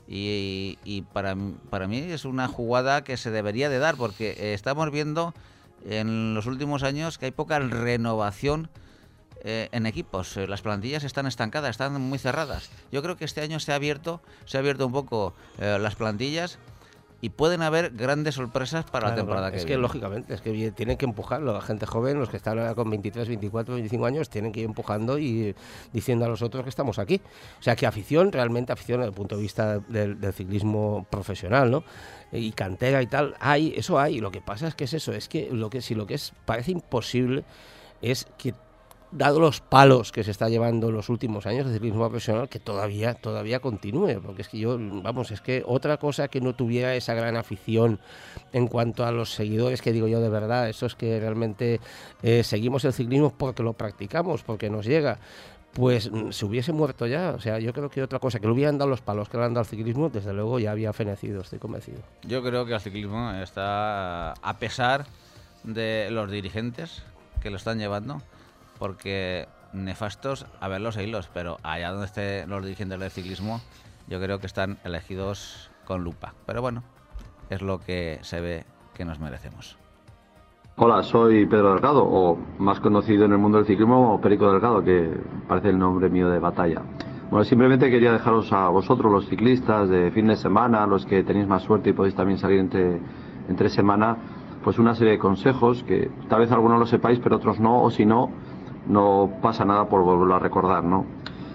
y, y para, para mí es una jugada que se debería de dar, porque eh, estamos viendo en los últimos años que hay poca renovación eh, en equipos. Las plantillas están estancadas, están muy cerradas. Yo creo que este año se ha abierto, se ha abierto un poco eh, las plantillas y pueden haber grandes sorpresas para claro, la temporada que viene. Es que lógicamente, es que tienen que empujarlo. La gente joven, los que están ahora con veintitrés, veinticuatro, veinticinco años, tienen que ir empujando y diciendo a los otros que estamos aquí. O sea, que afición, realmente afición desde el punto de vista del, del ciclismo profesional, ¿no? Y cantera y tal, hay, eso hay. Lo que pasa es que es eso, es que lo que si lo que es parece imposible es que, dado los palos que se está llevando en los últimos años de ciclismo profesional, que todavía todavía continúe, porque es que yo, vamos, es que otra cosa que no tuviera esa gran afición en cuanto a los seguidores, que digo yo de verdad, eso es que realmente eh, seguimos el ciclismo porque lo practicamos, porque nos llega, pues se hubiese muerto ya. O sea, yo creo que otra cosa, que le hubieran dado los palos que le han dado al ciclismo, desde luego ya había fenecido, estoy convencido. Yo creo que el ciclismo está, a pesar de los dirigentes que lo están llevando, porque nefastos a verlos e hilos, pero allá donde estén los dirigentes del ciclismo, yo creo que están elegidos con lupa. Pero bueno, es lo que se ve que nos merecemos. Hola, soy Pedro Delgado, o más conocido en el mundo del ciclismo como Perico Delgado, que parece el nombre mío de batalla. Bueno, simplemente quería dejaros a vosotros, los ciclistas de fin de semana, los que tenéis más suerte y podéis también salir entre, entre semana, pues una serie de consejos que tal vez algunos lo sepáis, pero otros no, o si no, no pasa nada por volverlo a recordar, ¿no?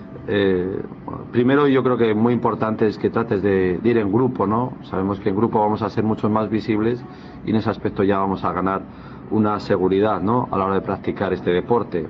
Eh, bueno, primero, yo creo que muy importante es que trates de, de ir en grupo, ¿no? Sabemos que en grupo vamos a ser mucho más visibles y en ese aspecto ya vamos a ganar una seguridad, ¿no?, a la hora de practicar este deporte.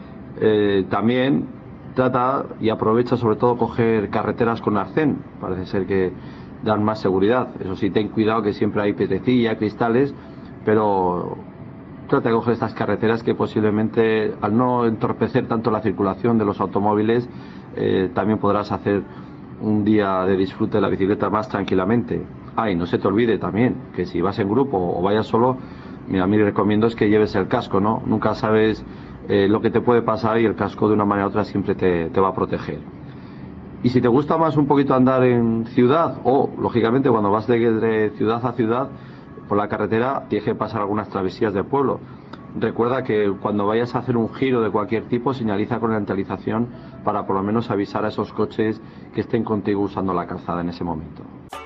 Eh, también trata y aprovecha sobre todo coger carreteras con arcén, parece ser que dan más seguridad. Eso sí, ten cuidado que siempre hay piedrecilla, cristales, pero trata de coger estas carreteras que posiblemente, al no entorpecer tanto la circulación de los automóviles, eh, también podrás hacer un día de disfrute de la bicicleta más tranquilamente. Ah, y no se te olvide también que si vas en grupo o vayas solo, mira, a mí recomiendo es que lleves el casco, ¿no? Nunca sabes eh, lo que te puede pasar y el casco de una manera u otra siempre te, te va a proteger. Y si te gusta más un poquito andar en ciudad, o lógicamente cuando vas de, de ciudad a ciudad por la carretera, tienes que pasar algunas travesías del pueblo. Recuerda que cuando vayas a hacer un giro de cualquier tipo, señaliza con la antalización para por lo menos avisar a esos coches que estén contigo usando la calzada en ese momento.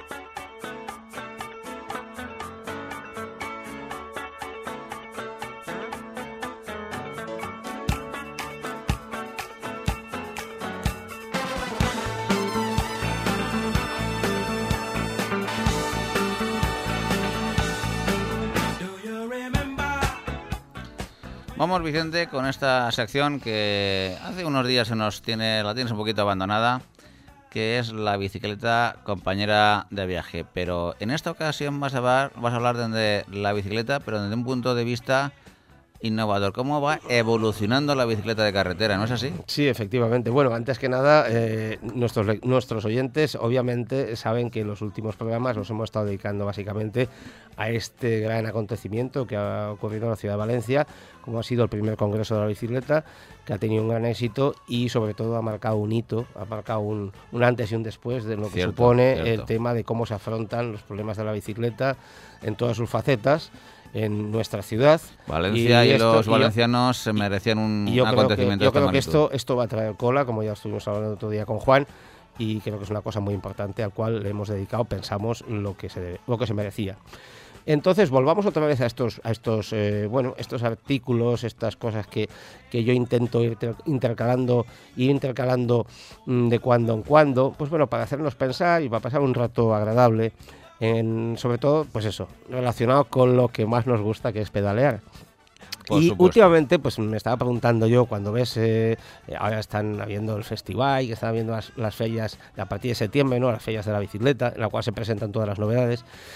Vamos, Vicente, con esta sección que hace unos días se nos tiene, la tienes un poquito abandonada, que es la bicicleta compañera de viaje. Pero en esta ocasión vas a hablar, vas a hablar de la bicicleta, pero desde un punto de vista innovador. ¿Cómo va evolucionando la bicicleta de carretera? ¿No es así? Sí, efectivamente. Bueno, antes que nada, eh, nuestros, nuestros oyentes obviamente saben que en los últimos programas nos hemos estado dedicando básicamente a este gran acontecimiento que ha ocurrido en la ciudad de Valencia, como ha sido el primer congreso de la bicicleta, que ha tenido un gran éxito y sobre todo ha marcado un hito, ha marcado un, un antes y un después de lo que cierto, supone cierto. el tema de cómo se afrontan los problemas de la bicicleta en todas sus facetas en nuestra ciudad. Valencia y, y esto, los y valencianos se merecían un y yo acontecimiento creo que, yo de creo que magnitud. esto, esto va a traer cola, como ya estuvimos hablando otro día con Juan, y creo que es una cosa muy importante al cual le hemos dedicado, pensamos, lo que se debe, lo que se merecía. Entonces, volvamos otra vez a estos, a estos, eh, bueno, estos artículos, estas cosas que, que yo intento ir intercalando, ir intercalando mmm, de cuando en cuando, pues bueno, para hacernos pensar y para pasar un rato agradable, en, sobre todo, pues eso, relacionado con lo que más nos gusta, que es pedalear. Por y supuesto. Últimamente, pues me estaba preguntando yo, cuando ves, eh, ahora están habiendo el festival, que están habiendo las, las ferias a partir de septiembre, ¿no?, las ferias de la bicicleta, en la cual se presentan todas las novedades.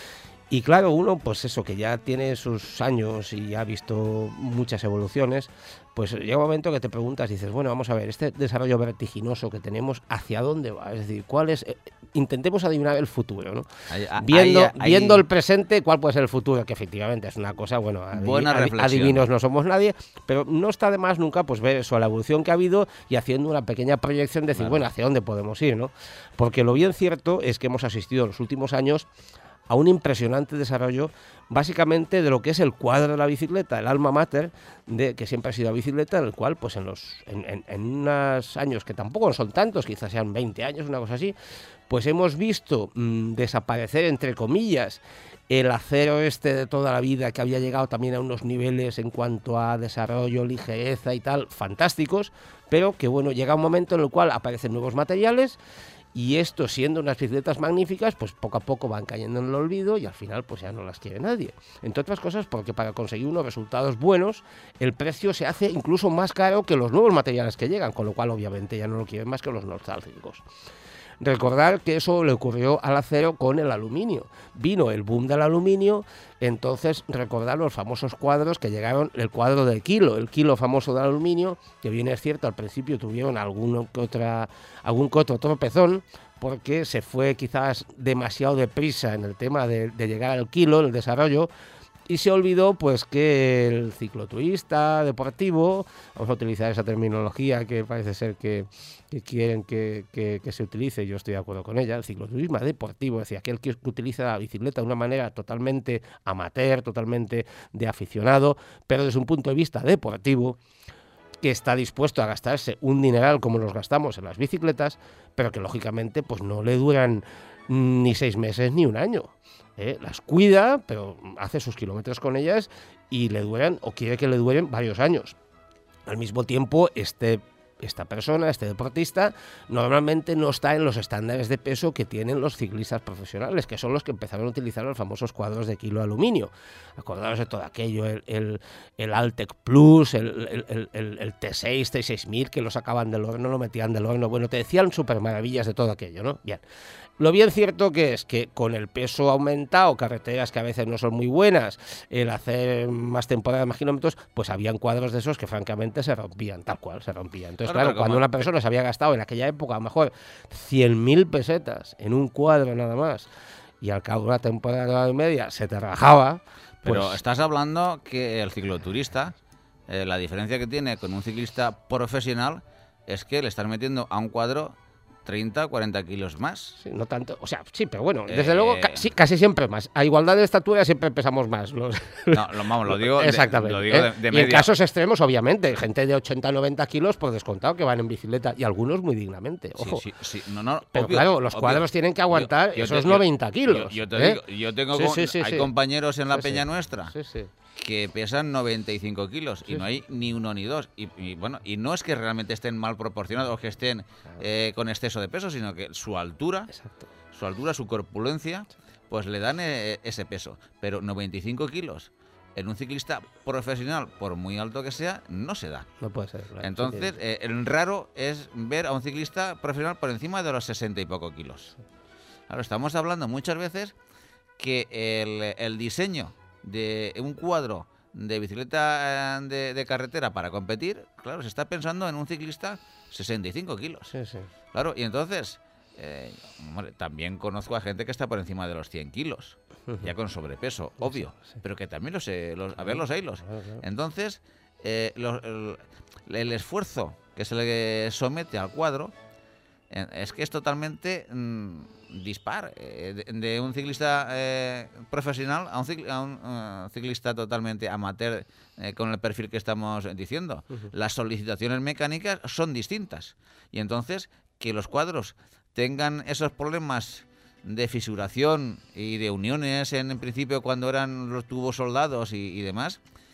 Y claro, uno, pues eso, que ya tiene sus años y ha visto muchas evoluciones, pues llega un momento que te preguntas, dices, bueno, vamos a ver, este desarrollo vertiginoso que tenemos, ¿hacia dónde va? Es decir, ¿cuál es? Eh, intentemos adivinar el futuro, ¿no? Ahí, ahí, viendo, ahí, viendo ahí. el presente, ¿cuál puede ser el futuro? Que efectivamente es una cosa, bueno, adi- Buena adi- reflexión. adivinos no somos nadie, pero no está de más nunca pues ver eso, la evolución que ha habido y haciendo una pequeña proyección, decir, Claro. bueno, ¿hacia dónde podemos ir, no? Porque lo bien cierto es que hemos asistido en los últimos años a un impresionante desarrollo básicamente de lo que es el cuadro de la bicicleta, el alma mater, de que siempre ha sido la bicicleta, en el cual pues en los en, en, en unos años que tampoco son tantos, quizás sean veinte años, una cosa así, pues hemos visto mmm, desaparecer, entre comillas, el acero este de toda la vida, que había llegado también a unos niveles en cuanto a desarrollo, ligereza y tal, fantásticos, pero que bueno, llega un momento en el cual aparecen nuevos materiales. Y esto, siendo unas bicicletas magníficas, pues poco a poco van cayendo en el olvido y al final pues ya no las quiere nadie. Entre otras cosas porque para conseguir unos resultados buenos, el precio se hace incluso más caro que los nuevos materiales que llegan, con lo cual obviamente ya no lo quieren más que los nostálgicos. Recordar que eso le ocurrió al acero con el aluminio. Vino el boom del aluminio, entonces recordar los famosos cuadros que llegaron, el cuadro del kilo, el kilo famoso del aluminio, que bien es cierto, al principio tuvieron algún que otra, algún que otro tropezón, porque se fue quizás demasiado deprisa en el tema de, de llegar al kilo, en el desarrollo, y se olvidó pues que el cicloturista deportivo, vamos a utilizar esa terminología que parece ser que, que quieren que, que, que se utilice, yo estoy de acuerdo con ella, el cicloturismo deportivo, es decir, aquel que utiliza la bicicleta de una manera totalmente amateur, totalmente de aficionado, pero desde un punto de vista deportivo, que está dispuesto a gastarse un dineral como los gastamos en las bicicletas, pero que lógicamente pues no le duran ni seis meses ni un año. ¿Eh? Las cuida, pero hace sus kilómetros con ellas y le duran, o quiere que le duren, varios años. Al mismo tiempo, este, esta persona, este deportista, normalmente no está en los estándares de peso que tienen los ciclistas profesionales, que son los que empezaron a utilizar los famosos cuadros de kilo de aluminio. Acordaros de todo aquello, el, el, el Altec Plus, el, el, el, el T seis, T seis mil, que lo sacaban del horno, lo metían del horno. Bueno, te decían súper maravillas de todo aquello, ¿no? Bien. Lo bien cierto que es que con el peso aumentado, carreteras que a veces no son muy buenas, el hacer más temporadas, más kilómetros, pues habían cuadros de esos que francamente se rompían, tal cual, se rompían. Entonces, claro, claro cuando como... una persona se había gastado en aquella época a lo mejor cien mil pesetas en un cuadro nada más, y al cabo de una temporada y media se te rajaba... Pero pues... estás hablando que el cicloturista, eh, la diferencia que tiene con un ciclista profesional es que le están metiendo a un cuadro treinta, cuarenta kilos más. Sí, no tanto, o sea, sí, pero bueno, desde eh... luego ca sí, casi siempre más. A igualdad de estatura siempre pesamos más. Los... No, lo, vamos, lo digo, exactamente, de, lo digo ¿eh? de, de y media. en casos extremos, obviamente, gente de ochenta, noventa kilos por descontado que van en bicicleta y algunos muy dignamente, ojo. Sí, sí, sí. No, no, pero obvio, claro, los obvio. cuadros tienen que aguantar yo, yo esos te, noventa kilos. Yo, yo te ¿eh? digo, yo tengo sí, con, sí, sí, hay sí. compañeros en la sí, peña sí. nuestra sí, sí. que pesan noventa y cinco kilos sí, y no hay ni uno ni dos. Y, y bueno, y no es que realmente estén mal proporcionados o que estén claro. eh, con exceso de peso, sino que su altura, Exacto. su altura, su corpulencia, pues le dan eh, ese peso. Pero noventa y cinco kilos en un ciclista profesional, por muy alto que sea, no se da. No puede ser. Claro. Entonces, eh, el raro es ver a un ciclista profesional por encima de los sesenta y poco kilos. Claro, estamos hablando muchas veces que el, el diseño de un cuadro de bicicleta de, de carretera para competir, claro, se está pensando en un ciclista sesenta y cinco kilos. Sí, sí. Claro, y entonces, eh, hombre, también conozco a gente que está por encima de los cien kilos, uh-huh. ya con sobrepeso, obvio, sí, sí. pero que también los, eh, los a ver los haylos. Claro, claro. Entonces, eh, los, el, el esfuerzo que se le somete al cuadro eh, es que es totalmente mmm, dispar eh, de, de un ciclista eh, profesional a un, cicl a un uh, ciclista totalmente amateur eh, con el perfil que estamos diciendo. Uh-huh. Las solicitaciones mecánicas son distintas y entonces que los cuadros tengan esos problemas de fisuración y de uniones en, en principio cuando eran los tubos soldados y, y demás,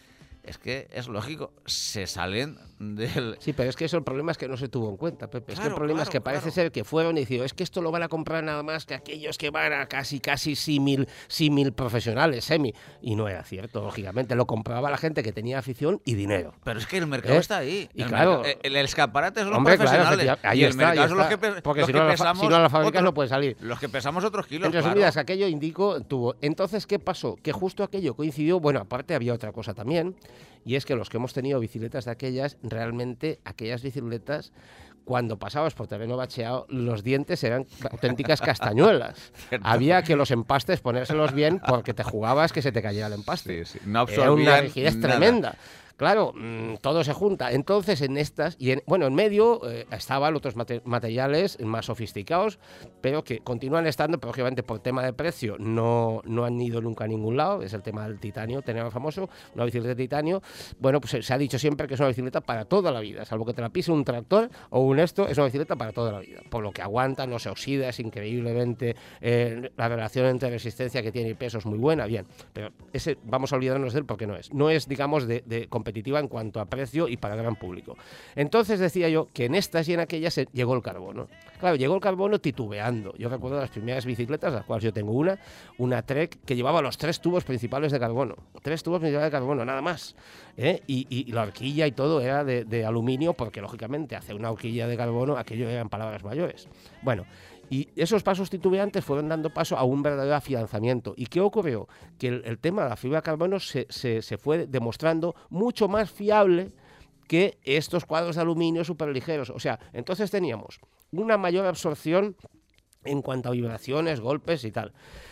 es que es lógico, se salen del... Sí, pero es que eso el problema es que no se tuvo en cuenta, Pepe. Es que el Claro, problema claro, es que parece claro. ser que fueron y dijeron, es que esto lo van a comprar nada más que aquellos que van a casi, casi símil, símil profesionales, semi. Y no era cierto, lógicamente. Lo compraba la gente que tenía afición y dinero. Pero es que el mercado ¿Eh? está ahí. Y el, claro, mercado- el, el escaparate son los Hombre, claro, profesionales. efectivamente, ahí y el está, ahí mercado son los está. que, pe- Porque los si que no, la fa- pesamos... si no, la fábrica otros- no puede salir. Los que pesamos otros kilos, En claro. resumidas, aquello indicó, tuvo. Entonces, ¿qué pasó? Que justo aquello coincidió, bueno, aparte había otra cosa también, y es que los que hemos tenido bicicletas de aquellas, realmente aquellas bicicletas, cuando pasabas por terreno bacheado, los dientes eran auténticas castañuelas. Cierto. Había que los empastes ponérselos bien porque te jugabas que se te cayera el empaste. Sí, sí. No Era una absorbían rigidez nada. tremenda. Claro, mmm, todo se junta. Entonces, en estas, y en, bueno, en medio eh, estaban otros mate- materiales más sofisticados, pero que continúan estando, pero obviamente por tema de precio no, no han ido nunca a ningún lado. Es el tema del titanio, tenemos famoso, una bicicleta de titanio. Bueno, pues se, se ha dicho siempre que es una bicicleta para toda la vida, salvo que te la pise un tractor o un esto, es una bicicleta para toda la vida. Por lo que aguanta, no se oxida, es increíblemente, eh, la relación entre resistencia que tiene y peso es muy buena, bien. Pero ese, vamos a olvidarnos de él porque no es. No es, digamos, de, de competitiva en cuanto a precio y para el gran público. Entonces decía yo que en estas y en aquellas se- llegó el carbono. Claro, llegó el carbono titubeando. Yo recuerdo las primeras bicicletas, las cuales yo tengo una, una Trek que llevaba los tres tubos principales de carbono. Tres tubos principales de carbono, nada más. ¿eh? Y, y, y la horquilla y todo era de, de aluminio porque, lógicamente, hacer una horquilla de carbono, aquello eran palabras mayores. Bueno, y esos pasos titubeantes fueron dando paso a un verdadero afianzamiento. ¿Y qué ocurrió? Que el, el tema de la fibra de carbono se, se, se fue demostrando mucho más fiable que estos cuadros de aluminio superligeros. O sea, entonces teníamos una mayor absorción en cuanto a vibraciones, golpes y tal.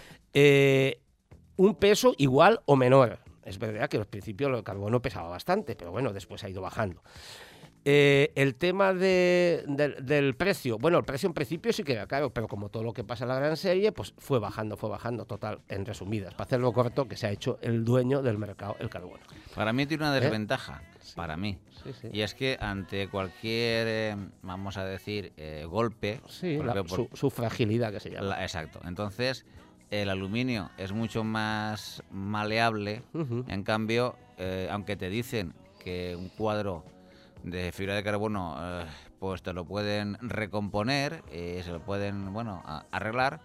Eh, un peso igual o menor. Es verdad que al principio el carbono pesaba bastante, pero bueno, después ha ido bajando. Eh, el tema de, de, del precio, bueno, el precio en principio sí que era caro, pero como todo lo que pasa en la gran serie, pues fue bajando, fue bajando, total, en resumidas, para hacerlo corto, que se ha hecho el dueño del mercado, el carbono. Para mí tiene una desventaja, Sí. para mí. Sí, sí. Y es que ante cualquier, eh, vamos a decir, eh, golpe... Sí, por la- ejemplo, su, por- su fragilidad que se llama. la- exacto. Entonces, el aluminio es mucho más maleable. Ujú. En cambio, eh, aunque te dicen que un cuadro de fibra de carbono, eh, pues te lo pueden recomponer, eh, se lo pueden, bueno, a- arreglar.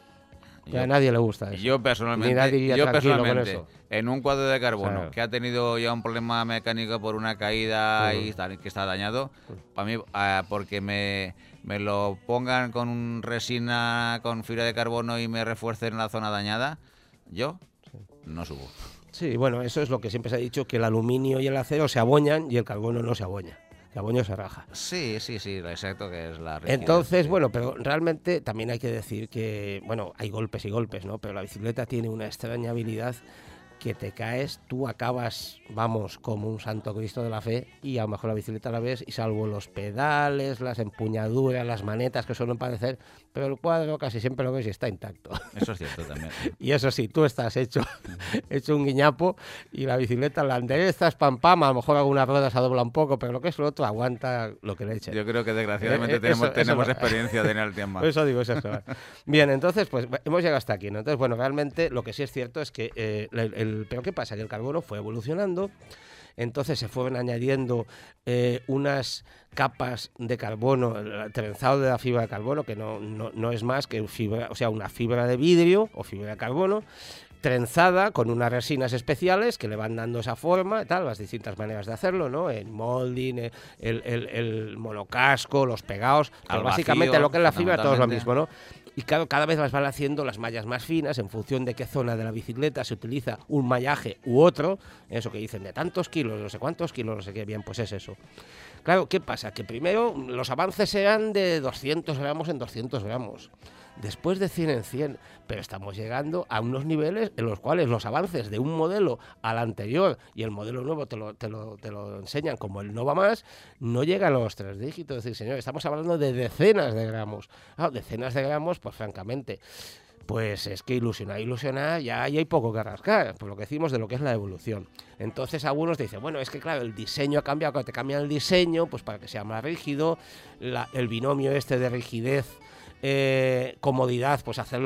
Que a nadie le gusta eso. Yo Ni personalmente, nadie iría yo tranquilo con personalmente eso. en un cuadro de carbono Claro. que ha tenido ya un problema mecánico por una caída Mm. y está- que está dañado, para mí, ah, porque me, me lo pongan con un resina con fibra de carbono y me refuercen la zona dañada, yo no subo. Sí, bueno, eso es lo que siempre se ha dicho, que el aluminio y el acero se aboñan y el carbono no se aboña. El aboño se raja. Sí, sí, sí, exacto, que es la rigidez. Entonces, bueno, pero realmente también hay que decir que, bueno, hay golpes y golpes, ¿no? Pero la bicicleta tiene una extraña habilidad que te caes, tú acabas, vamos, como un santo Cristo de la fe, y a lo mejor la bicicleta la ves y salvo los pedales, las empuñaduras, las manetas que suelen parecer, pero el cuadro casi siempre lo ves y está intacto. Eso es cierto también. Y eso sí, tú estás hecho, hecho un guiñapo y la bicicleta la enderezas, pam, pam, a lo mejor algunas ruedas se dobla un poco, pero lo que es lo otro aguanta lo que le echen. Yo creo que desgraciadamente Eh, eh, tenemos, eso- eso tenemos no. experiencia de en el tiempo. Por eso digo, es eso. Bien, entonces, pues hemos llegado hasta aquí, ¿no? Entonces, bueno, realmente lo que sí es cierto es que eh, el, el- pero ¿qué pasa? Que el carbono fue evolucionando, entonces se fueron añadiendo eh, unas capas de carbono, el trenzado de la fibra de carbono, que no, no, no es más que fibra, o sea, una fibra de vidrio o fibra de carbono, trenzada con unas resinas especiales que le van dando esa forma, tal, las distintas maneras de hacerlo, ¿no? El molding, el, el, el- el monocasco, los pegados, pero Al básicamente vacío, lo que es la fibra todo es lo fundamentalmente. mismo, ¿no? Y claro, cada vez las van haciendo las mallas más finas en función de qué zona de la bicicleta se utiliza un mallaje u otro, eso que dicen de tantos kilos, no sé cuántos kilos, no sé qué, bien, pues es eso. Claro, ¿qué pasa? Que primero los avances eran de doscientos gramos en doscientos gramos, después de cien en cien, pero estamos llegando a unos niveles en los cuales los avances de un modelo al anterior y el modelo nuevo te lo, te lo, te lo enseñan como el no va más, no llegan a los tres dígitos. Es decir, señor, estamos hablando de decenas de gramos. Ah, decenas de gramos, pues francamente, pues es que ilusionar, ilusionar, ya, ya hay poco que rascar, por lo que decimos de lo que es la evolución. Entonces algunos dicen, bueno, es que claro, el diseño ha cambiado, cuando te cambian el diseño, pues para que sea más rígido, la, el binomio este de rigidez, Eh, comodidad, pues hacerlo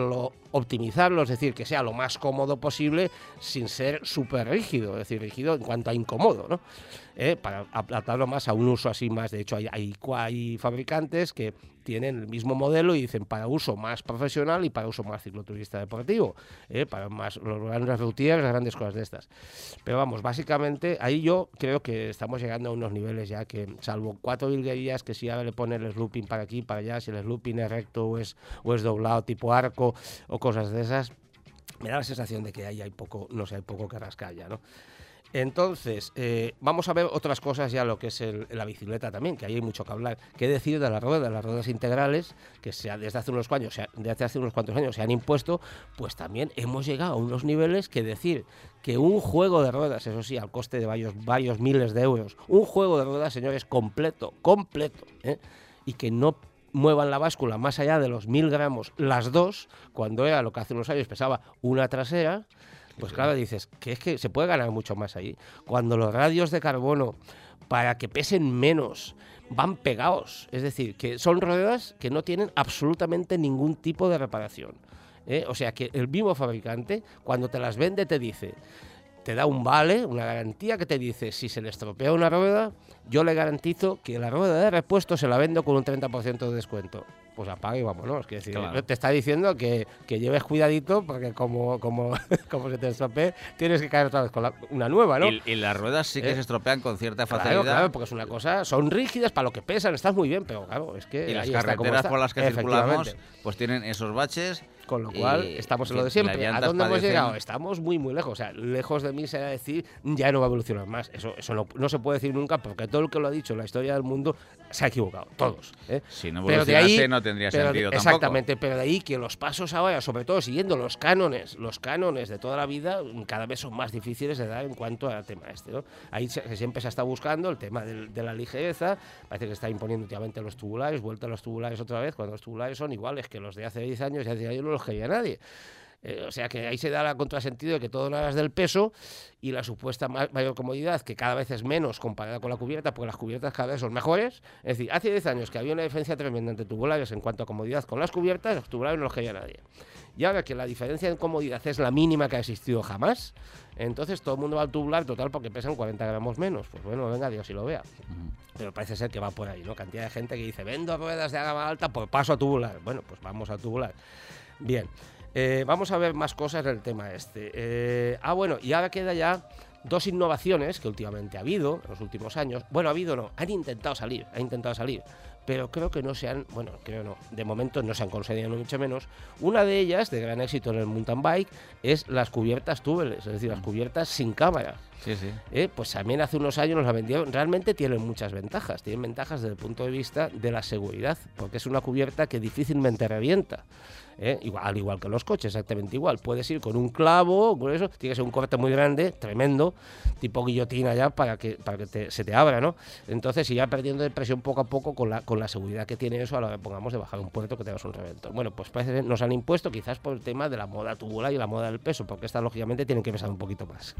optimizarlo, es decir, que sea lo más cómodo posible sin ser súper rígido, es decir, rígido en cuanto a incómodo, ¿no? Eh, para adaptarlo más a un uso así más. De hecho, hay, hay, hay fabricantes que tienen el mismo modelo y dicen para uso más profesional y para uso más cicloturista deportivo, eh, para más los grandes routiers, las grandes cosas de estas. Pero vamos, básicamente ahí yo creo que estamos llegando a unos niveles ya que, salvo cuatro virguerías que si ahora le ponen el looping para aquí, para allá, si el looping es recto o es, o es doblado tipo arco o cosas de esas, me da la sensación de que ahí hay poco, no sé, hay poco que rascar ya, ¿no? Entonces, eh, vamos a ver otras cosas ya, lo que es el, la bicicleta también, que ahí hay mucho que hablar. ¿Qué decir de las ruedas? Las ruedas integrales, que se ha, desde hace unos años, se ha, desde hace unos cuantos años se han impuesto, pues también hemos llegado a unos niveles que decir que un juego de ruedas, eso sí, al coste de varios, varios miles de euros, un juego de ruedas, señores, completo, completo, ¿eh? Y que no muevan la báscula más allá de los mil gramos, las dos, cuando era lo que hace unos años pesaba una trasera. Pues claro, dices que es que se puede ganar mucho más ahí. Cuando los radios de carbono, para que pesen menos, van pegados. Es decir, que son ruedas que no tienen absolutamente ningún tipo de reparación, ¿eh? O sea, que el mismo fabricante, cuando te las vende, te dice, te da un vale, una garantía que te dice, si se le estropea una rueda, yo le garantizo que la rueda de repuesto se la vendo con un treinta por ciento de descuento. Pues apaga y vámonos. Quiero decir, claro. Te está diciendo que, que lleves cuidadito porque como, como, como se te estropee, tienes que caer otra vez con la, una nueva, ¿no? Y, y las ruedas sí que eh, se estropean con cierta facilidad. Claro, claro, porque es una cosa, son rígidas para lo que pesan, estás muy bien, pero claro, es que... Y las carreteras por las que circulamos, pues tienen esos baches. Con lo cual, y, estamos en lo de siempre. ¿A dónde hemos llegado? Estamos muy, muy lejos. O sea, lejos de mí será decir, ya no va a evolucionar más. Eso eso no, no se puede decir nunca, porque todo el que lo ha dicho en la historia del mundo se ha equivocado. Todos. ¿eh? Si no evolucionase, no tendría pero, sentido exactamente, tampoco. Exactamente, pero de ahí que los pasos ahora, sobre todo siguiendo los cánones, los cánones de toda la vida, cada vez son más difíciles de dar en cuanto al tema este, ¿no? Ahí se, siempre se está buscando el tema de, de la ligereza. Parece que está imponiendo últimamente los tubulares, vuelta a los tubulares otra vez, cuando los tubulares son iguales que los de hace diez años y hace diez años no los quería nadie. Eh, o sea que ahí se da el contrasentido de que todo nada es del peso y la supuesta mayor comodidad, que cada vez es menos comparada con la cubierta, porque las cubiertas cada vez son mejores. Es decir, hace diez años que había una diferencia tremenda entre tubulares en cuanto a comodidad con las cubiertas, los tubulares no los quería nadie. Y ahora que la diferencia en comodidad es la mínima que ha existido jamás, entonces todo el mundo va al tubular total porque pesan cuarenta gramos menos. Pues bueno, venga, Dios si lo vea. Pero parece ser que va por ahí, ¿no? Cantidad de gente que dice, vendo ruedas de gama alta, pues paso a tubular. Bueno, pues vamos a tubular. Bien. Eh, vamos a ver más cosas del tema este. Eh, ah, bueno, y ahora queda ya dos innovaciones que últimamente ha habido en los últimos años. Bueno, ha habido no, han intentado salir, han intentado salir, pero creo que no se han, bueno, creo no, de momento no se han conseguido, ni mucho menos. Una de ellas, de gran éxito en el mountain bike, es las cubiertas tubeless, es decir, las cubiertas sin cámara. Sí, sí. Eh, pues también hace unos años nos la vendieron. Realmente tienen muchas ventajas. Tienen ventajas desde el punto de vista de la seguridad, porque es una cubierta que difícilmente revienta. ¿Eh? Igual, al igual que los coches, exactamente igual. Puedes ir con un clavo, con eso, tiene que ser un corte muy grande, tremendo, tipo guillotina ya, para que, para que te, se te abra, ¿no? Entonces, si ya perdiendo de presión poco a poco con la, con la seguridad que tiene eso, a la que pongamos de bajar un puerto que tengas un reventón. Bueno, pues parece que nos han impuesto quizás por el tema de la moda tubular y la moda del peso, porque estas lógicamente tienen que pesar un poquito más.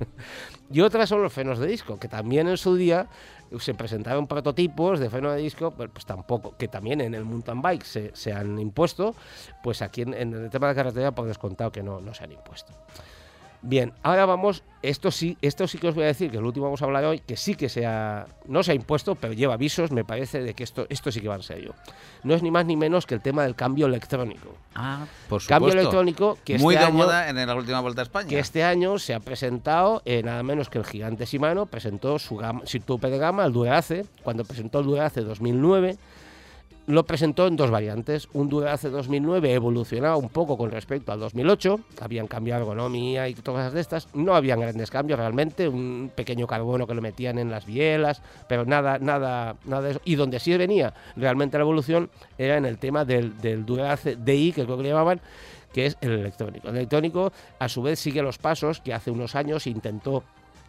Y otras son los frenos de disco, que también en su día se presentaron prototipos de freno de disco, pues, pues tampoco, que también en el mountain bike se, se han impuesto, pues aquí en, en el tema de carretera por descontado que no, no se han impuesto. Bien, ahora vamos, esto sí, esto sí que os voy a decir, que el último vamos a hablar hoy, que sí que se ha, no se ha impuesto, pero lleva avisos, me parece, de que esto, esto sí que va en serio. No es ni más ni menos que el tema del cambio electrónico. Ah, por supuesto. Cambio electrónico que muy este de año, moda en la última Vuelta a España. Que este año se ha presentado, eh, nada menos que el gigante Shimano presentó su, gama, su tope de gama, el Dura-Ace. Cuando presentó el Dura-Ace dos mil nueve, lo presentó en dos variantes. Un Dura-Ace dos mil nueve evolucionaba un poco con respecto al dos mil ocho, habían cambiado ergonomía y cosas de estas, no habían grandes cambios realmente, un pequeño carbono que lo metían en las bielas, pero nada, nada, nada de eso. Y donde sí venía realmente la evolución era en el tema del, del Dura-Ace D I, que creo que le llamaban, que es el electrónico. El electrónico a su vez sigue los pasos que hace unos años intentó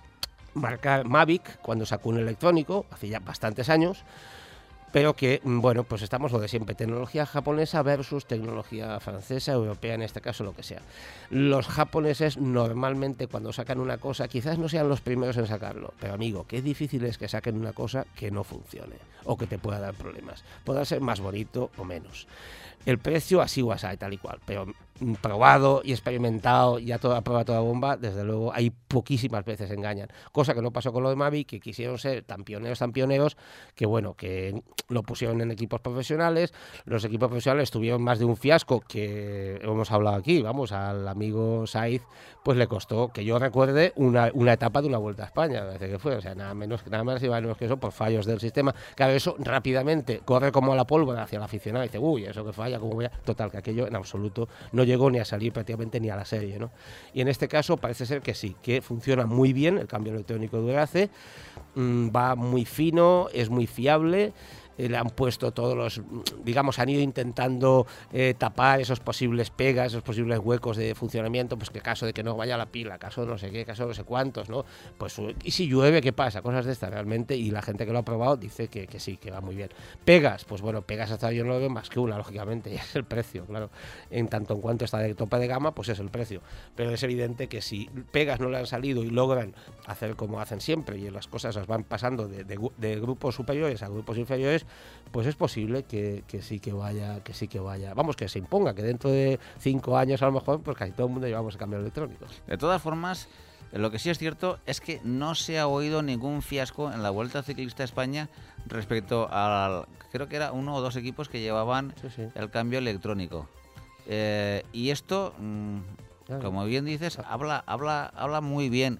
marcar Mavic cuando sacó un electrónico, hace ya bastantes años, pero que, bueno, pues estamos lo de siempre, tecnología japonesa versus tecnología francesa, europea, en este caso lo que sea. Los japoneses normalmente cuando sacan una cosa, quizás no sean los primeros en sacarlo, pero amigo, qué difícil es que saquen una cosa que no funcione o que te pueda dar problemas. Podrá ser más bonito o menos. El precio así o así, tal y cual, pero probado y experimentado, ya toda prueba, toda bomba, desde luego hay poquísimas veces engañan. Cosa que no pasó con lo de Mavic, que quisieron ser tan pioneros, tan pioneros, que bueno, que lo pusieron en equipos profesionales. Los equipos profesionales tuvieron más de un fiasco, que hemos hablado aquí, vamos, al amigo Saiz, pues le costó, que yo recuerde, una, una etapa de una Vuelta a España, me parece que fue, o sea, nada menos, nada más y menos que eso, por fallos del sistema. Claro, eso rápidamente corre como la pólvora hacia el aficionado y dice, uy, eso que falla, como voy a... Total, que aquello en absoluto no llegó ni a salir prácticamente ni a la serie, ¿no? Y en este caso parece ser que sí, que funciona muy bien el cambio electrónico de Durace, mmm, va muy fino, es muy fiable. Eh, le han puesto todos los, digamos, han ido intentando eh, tapar esos posibles pegas, esos posibles huecos de funcionamiento, pues que caso de que no vaya la pila, caso de no sé qué, caso de no sé cuántos, ¿no? Pues, y si llueve, ¿qué pasa? Cosas de estas realmente, y la gente que lo ha probado dice que, que sí, que va muy bien. Pegas, pues bueno, pegas hasta yo no lo veo más que una, lógicamente, y es el precio, claro. En tanto en cuanto está de tope de gama, pues es el precio. Pero es evidente que si pegas no le han salido y logran hacer como hacen siempre, y las cosas las van pasando de, de, de grupos superiores a grupos inferiores, pues es posible que, que sí que vaya, que sí que vaya, vamos, que se imponga, que dentro de cinco años a lo mejor, pues casi todo el mundo llevamos el cambio electrónico. De todas formas, lo que sí es cierto es que no se ha oído ningún fiasco en la Vuelta Ciclista a España respecto al, creo que era uno o dos equipos que llevaban sí, sí. el cambio electrónico. Eh, y esto, mmm, claro. como bien dices, habla, habla, habla muy bien.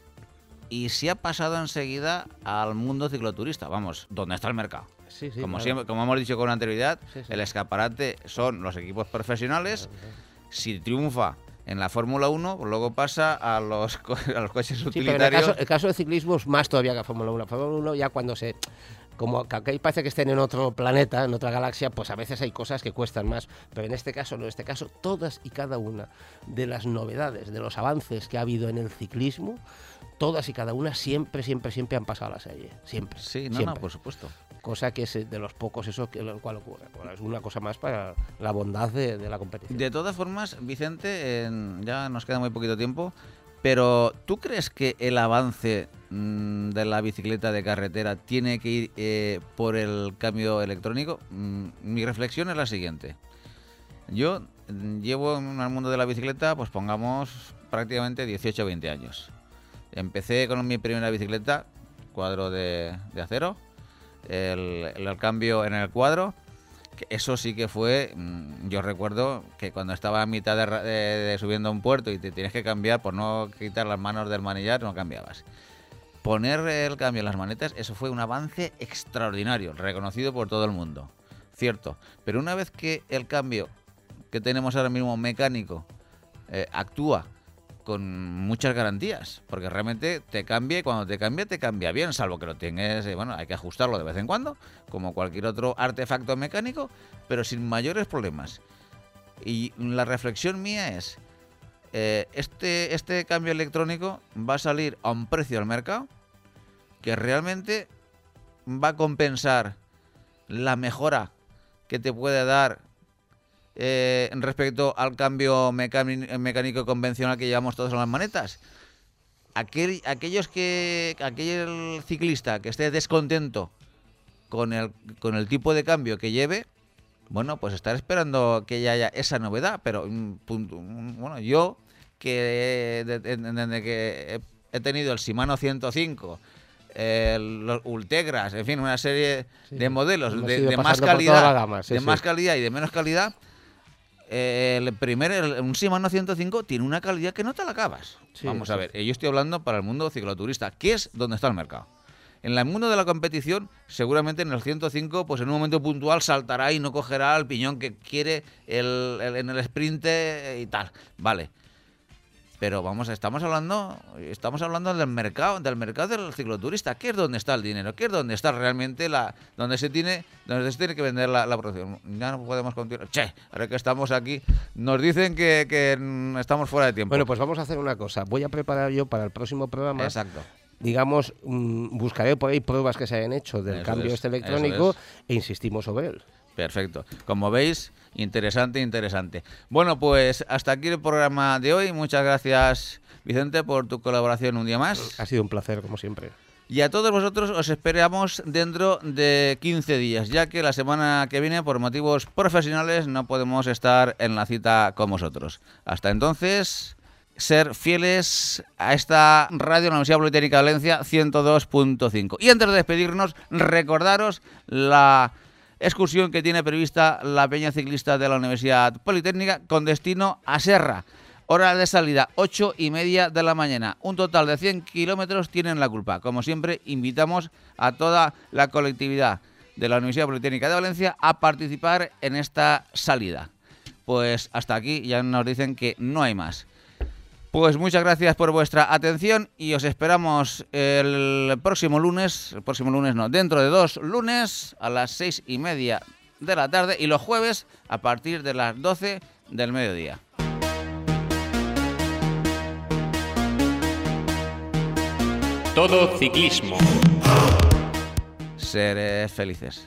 Y se ha pasado enseguida al mundo cicloturista, vamos, ¿dónde está el mercado? Sí, sí, como, claro. siempre, como hemos dicho con anterioridad, sí, sí. el escaparate son los equipos profesionales. Claro, claro. Si triunfa en la Fórmula uno, pues luego pasa a los, co a los coches sí, utilitarios. Pero en el caso, el caso de ciclismo es más todavía que la Fórmula uno. La Fórmula uno ya cuando se... Como que aquí parece que estén en otro planeta, en otra galaxia, pues a veces hay cosas que cuestan más. Pero en este caso, no, en este caso, todas y cada una de las novedades, de los avances que ha habido en el ciclismo, todas y cada una siempre, siempre, siempre han pasado a la serie. Siempre. Sí, no, siempre. no, por supuesto. Cosa que es de los pocos eso que lo cual ocurre. Bueno, es una cosa más para la bondad de, de la competición. De todas formas, Vicente, en, ya nos queda muy poquito tiempo, pero ¿tú crees que el avance mmm, de la bicicleta de carretera tiene que ir eh, por el cambio electrónico? Mm, mi reflexión es la siguiente. Yo llevo en el mundo de la bicicleta, pues pongamos prácticamente dieciocho o veinte años. Empecé con mi primera bicicleta, cuadro de, de acero, el, el, el cambio en el cuadro, que eso sí que fue, yo recuerdo que cuando estaba a mitad de, de, de subiendo a un puerto y te tienes que cambiar por no quitar las manos del manillar, no cambiabas. Poner el cambio en las manetas, eso fue un avance extraordinario, reconocido por todo el mundo, cierto. Pero una vez que el cambio que tenemos ahora mismo mecánico eh, actúa con muchas garantías, porque realmente te cambia y cuando te cambia, te cambia bien, salvo que lo tengas, eh, bueno, hay que ajustarlo de vez en cuando, como cualquier otro artefacto mecánico, pero sin mayores problemas. Y la reflexión mía es, eh, este, este cambio electrónico va a salir a un precio al mercado que realmente va a compensar la mejora que te puede dar Eh, respecto al cambio mecánico convencional que llevamos todos en las manetas. Aquel, aquellos que aquel ciclista que esté descontento con el, con el tipo de cambio que lleve, bueno, pues estar esperando que ya haya esa novedad. Pero bueno, yo que desde que he tenido el Shimano ciento cinco, el, los Ultegras, en fin, una serie sí, de modelos de, de más calidad, gama, sí, de sí. más calidad y de menos calidad. El primer, el, un Shimano ciento cinco tiene una calidad que no te la acabas. Sí, Vamos sí, a ver, sí. yo estoy hablando para el mundo cicloturista, que es donde está el mercado. En el mundo de la competición, seguramente en el ciento cinco, pues en un momento puntual saltará y no cogerá el piñón que quiere el, el, en el sprint y tal. Vale. Pero vamos, estamos hablando, estamos hablando del mercado, del mercado del cicloturista, que es donde está el dinero, que es donde está realmente la, donde se tiene, donde se tiene que vender la, la producción. Ya no podemos continuar. Che, ahora que estamos aquí, nos dicen que, que estamos fuera de tiempo. Bueno, pues vamos a hacer una cosa. Voy a preparar yo para el próximo programa. Exacto. Digamos, mmm, buscaré por ahí pruebas que se hayan hecho del eso cambio es, este electrónico e insistimos sobre él. Perfecto. Como veis, interesante, interesante. Bueno, pues hasta aquí el programa de hoy. Muchas gracias, Vicente, por tu colaboración un día más. Ha sido un placer, como siempre. Y a todos vosotros os esperamos dentro de quince días, ya que la semana que viene, por motivos profesionales, no podemos estar en la cita con vosotros. Hasta entonces, ser fieles a esta radio, la Universidad Politécnica de Valencia, ciento dos punto cinco. Y antes de despedirnos, recordaros la excursión que tiene prevista la Peña Ciclista de la Universidad Politécnica con destino a Serra. Hora de salida, ocho y media de la mañana. Un total de cien kilómetros tienen la culpa. Como siempre, invitamos a toda la colectividad de la Universidad Politécnica de Valencia a participar en esta salida. Pues hasta aquí ya nos dicen que no hay más. Pues muchas gracias por vuestra atención y os esperamos el próximo lunes, el próximo lunes no, dentro de dos lunes a las seis y media de la tarde y los jueves a partir de las doce del mediodía. Todo ciclismo. Seré felices.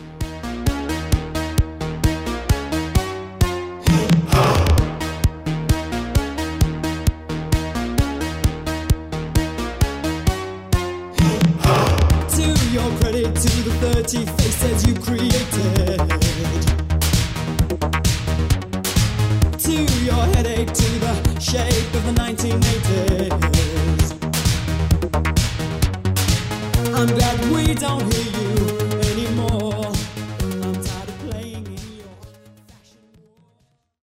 To your credit, to the thirty faces you created. To your headache, to the shape of the nineteen eighties.